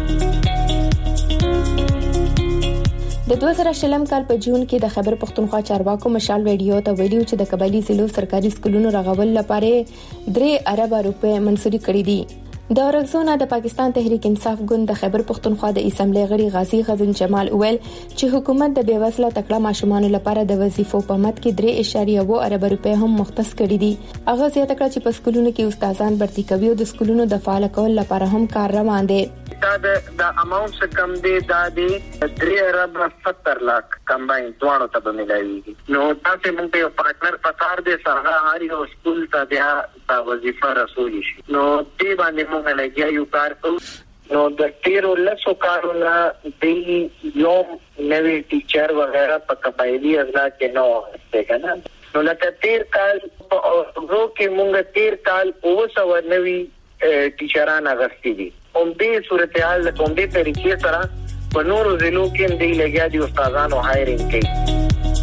د 2000 کال په جون کې د خیبر پختونخوا چارواکو مشال ریډیو ته ویلي چې د قبایلی ضلعو سرکاري سکولونو رغول لپاره 3 ارب روپۍ منسوري کړې دي. د اورګزو نه د پاکستان تحریک انصاف ګوند د خیبر پختونخوا د اسمبلی غړي غازی غزن جمال ویل چې حکومت د بیوزله تکړه ماشومان لپاره د وظیفو په مت کې 3.2 ارب روپۍ هم مختص کړي دي. هغه زیاته کړه چې په سکولونو کې استادان برتي کوي او د سکولونو د فعال کول لپاره هم کار روان دي. دا اماونت څخه کم دی دا دی 3 ارب 70 لک کمباین دوانو ته به ملایي. نو تاسو موږ یو پارتنر پکار دی سره هر یو سکول ته بیا د وظیفه رسول شي. نو دې باندې موږ لګیا یو کار کوو. نو د تیرو لسو کارونه دی یو نوی ټیچر وغیرہ په قبایلی اضلاع کې نو هسته کنه. نو لکه تیر کال په ورو کې مونږ تیر کال 990 ټیچران اغستې دي او دې صورتحال له کوم دې طریقې سره په نورو ضلعو کې دې لګیا دي استادانو هایرینګ کوي.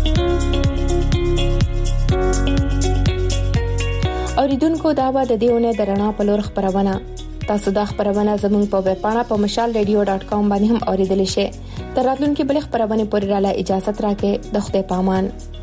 اوریدونکو دا و د دیونه درنا په لور خبرونه. تاسو دا خبرونه زموږ په ویب پاڼه په mashalradio.com باندې هم اوریدلی شئ. تر راتلونکي بل خبرونه پورې را اجازه تراکه د خدای پامان.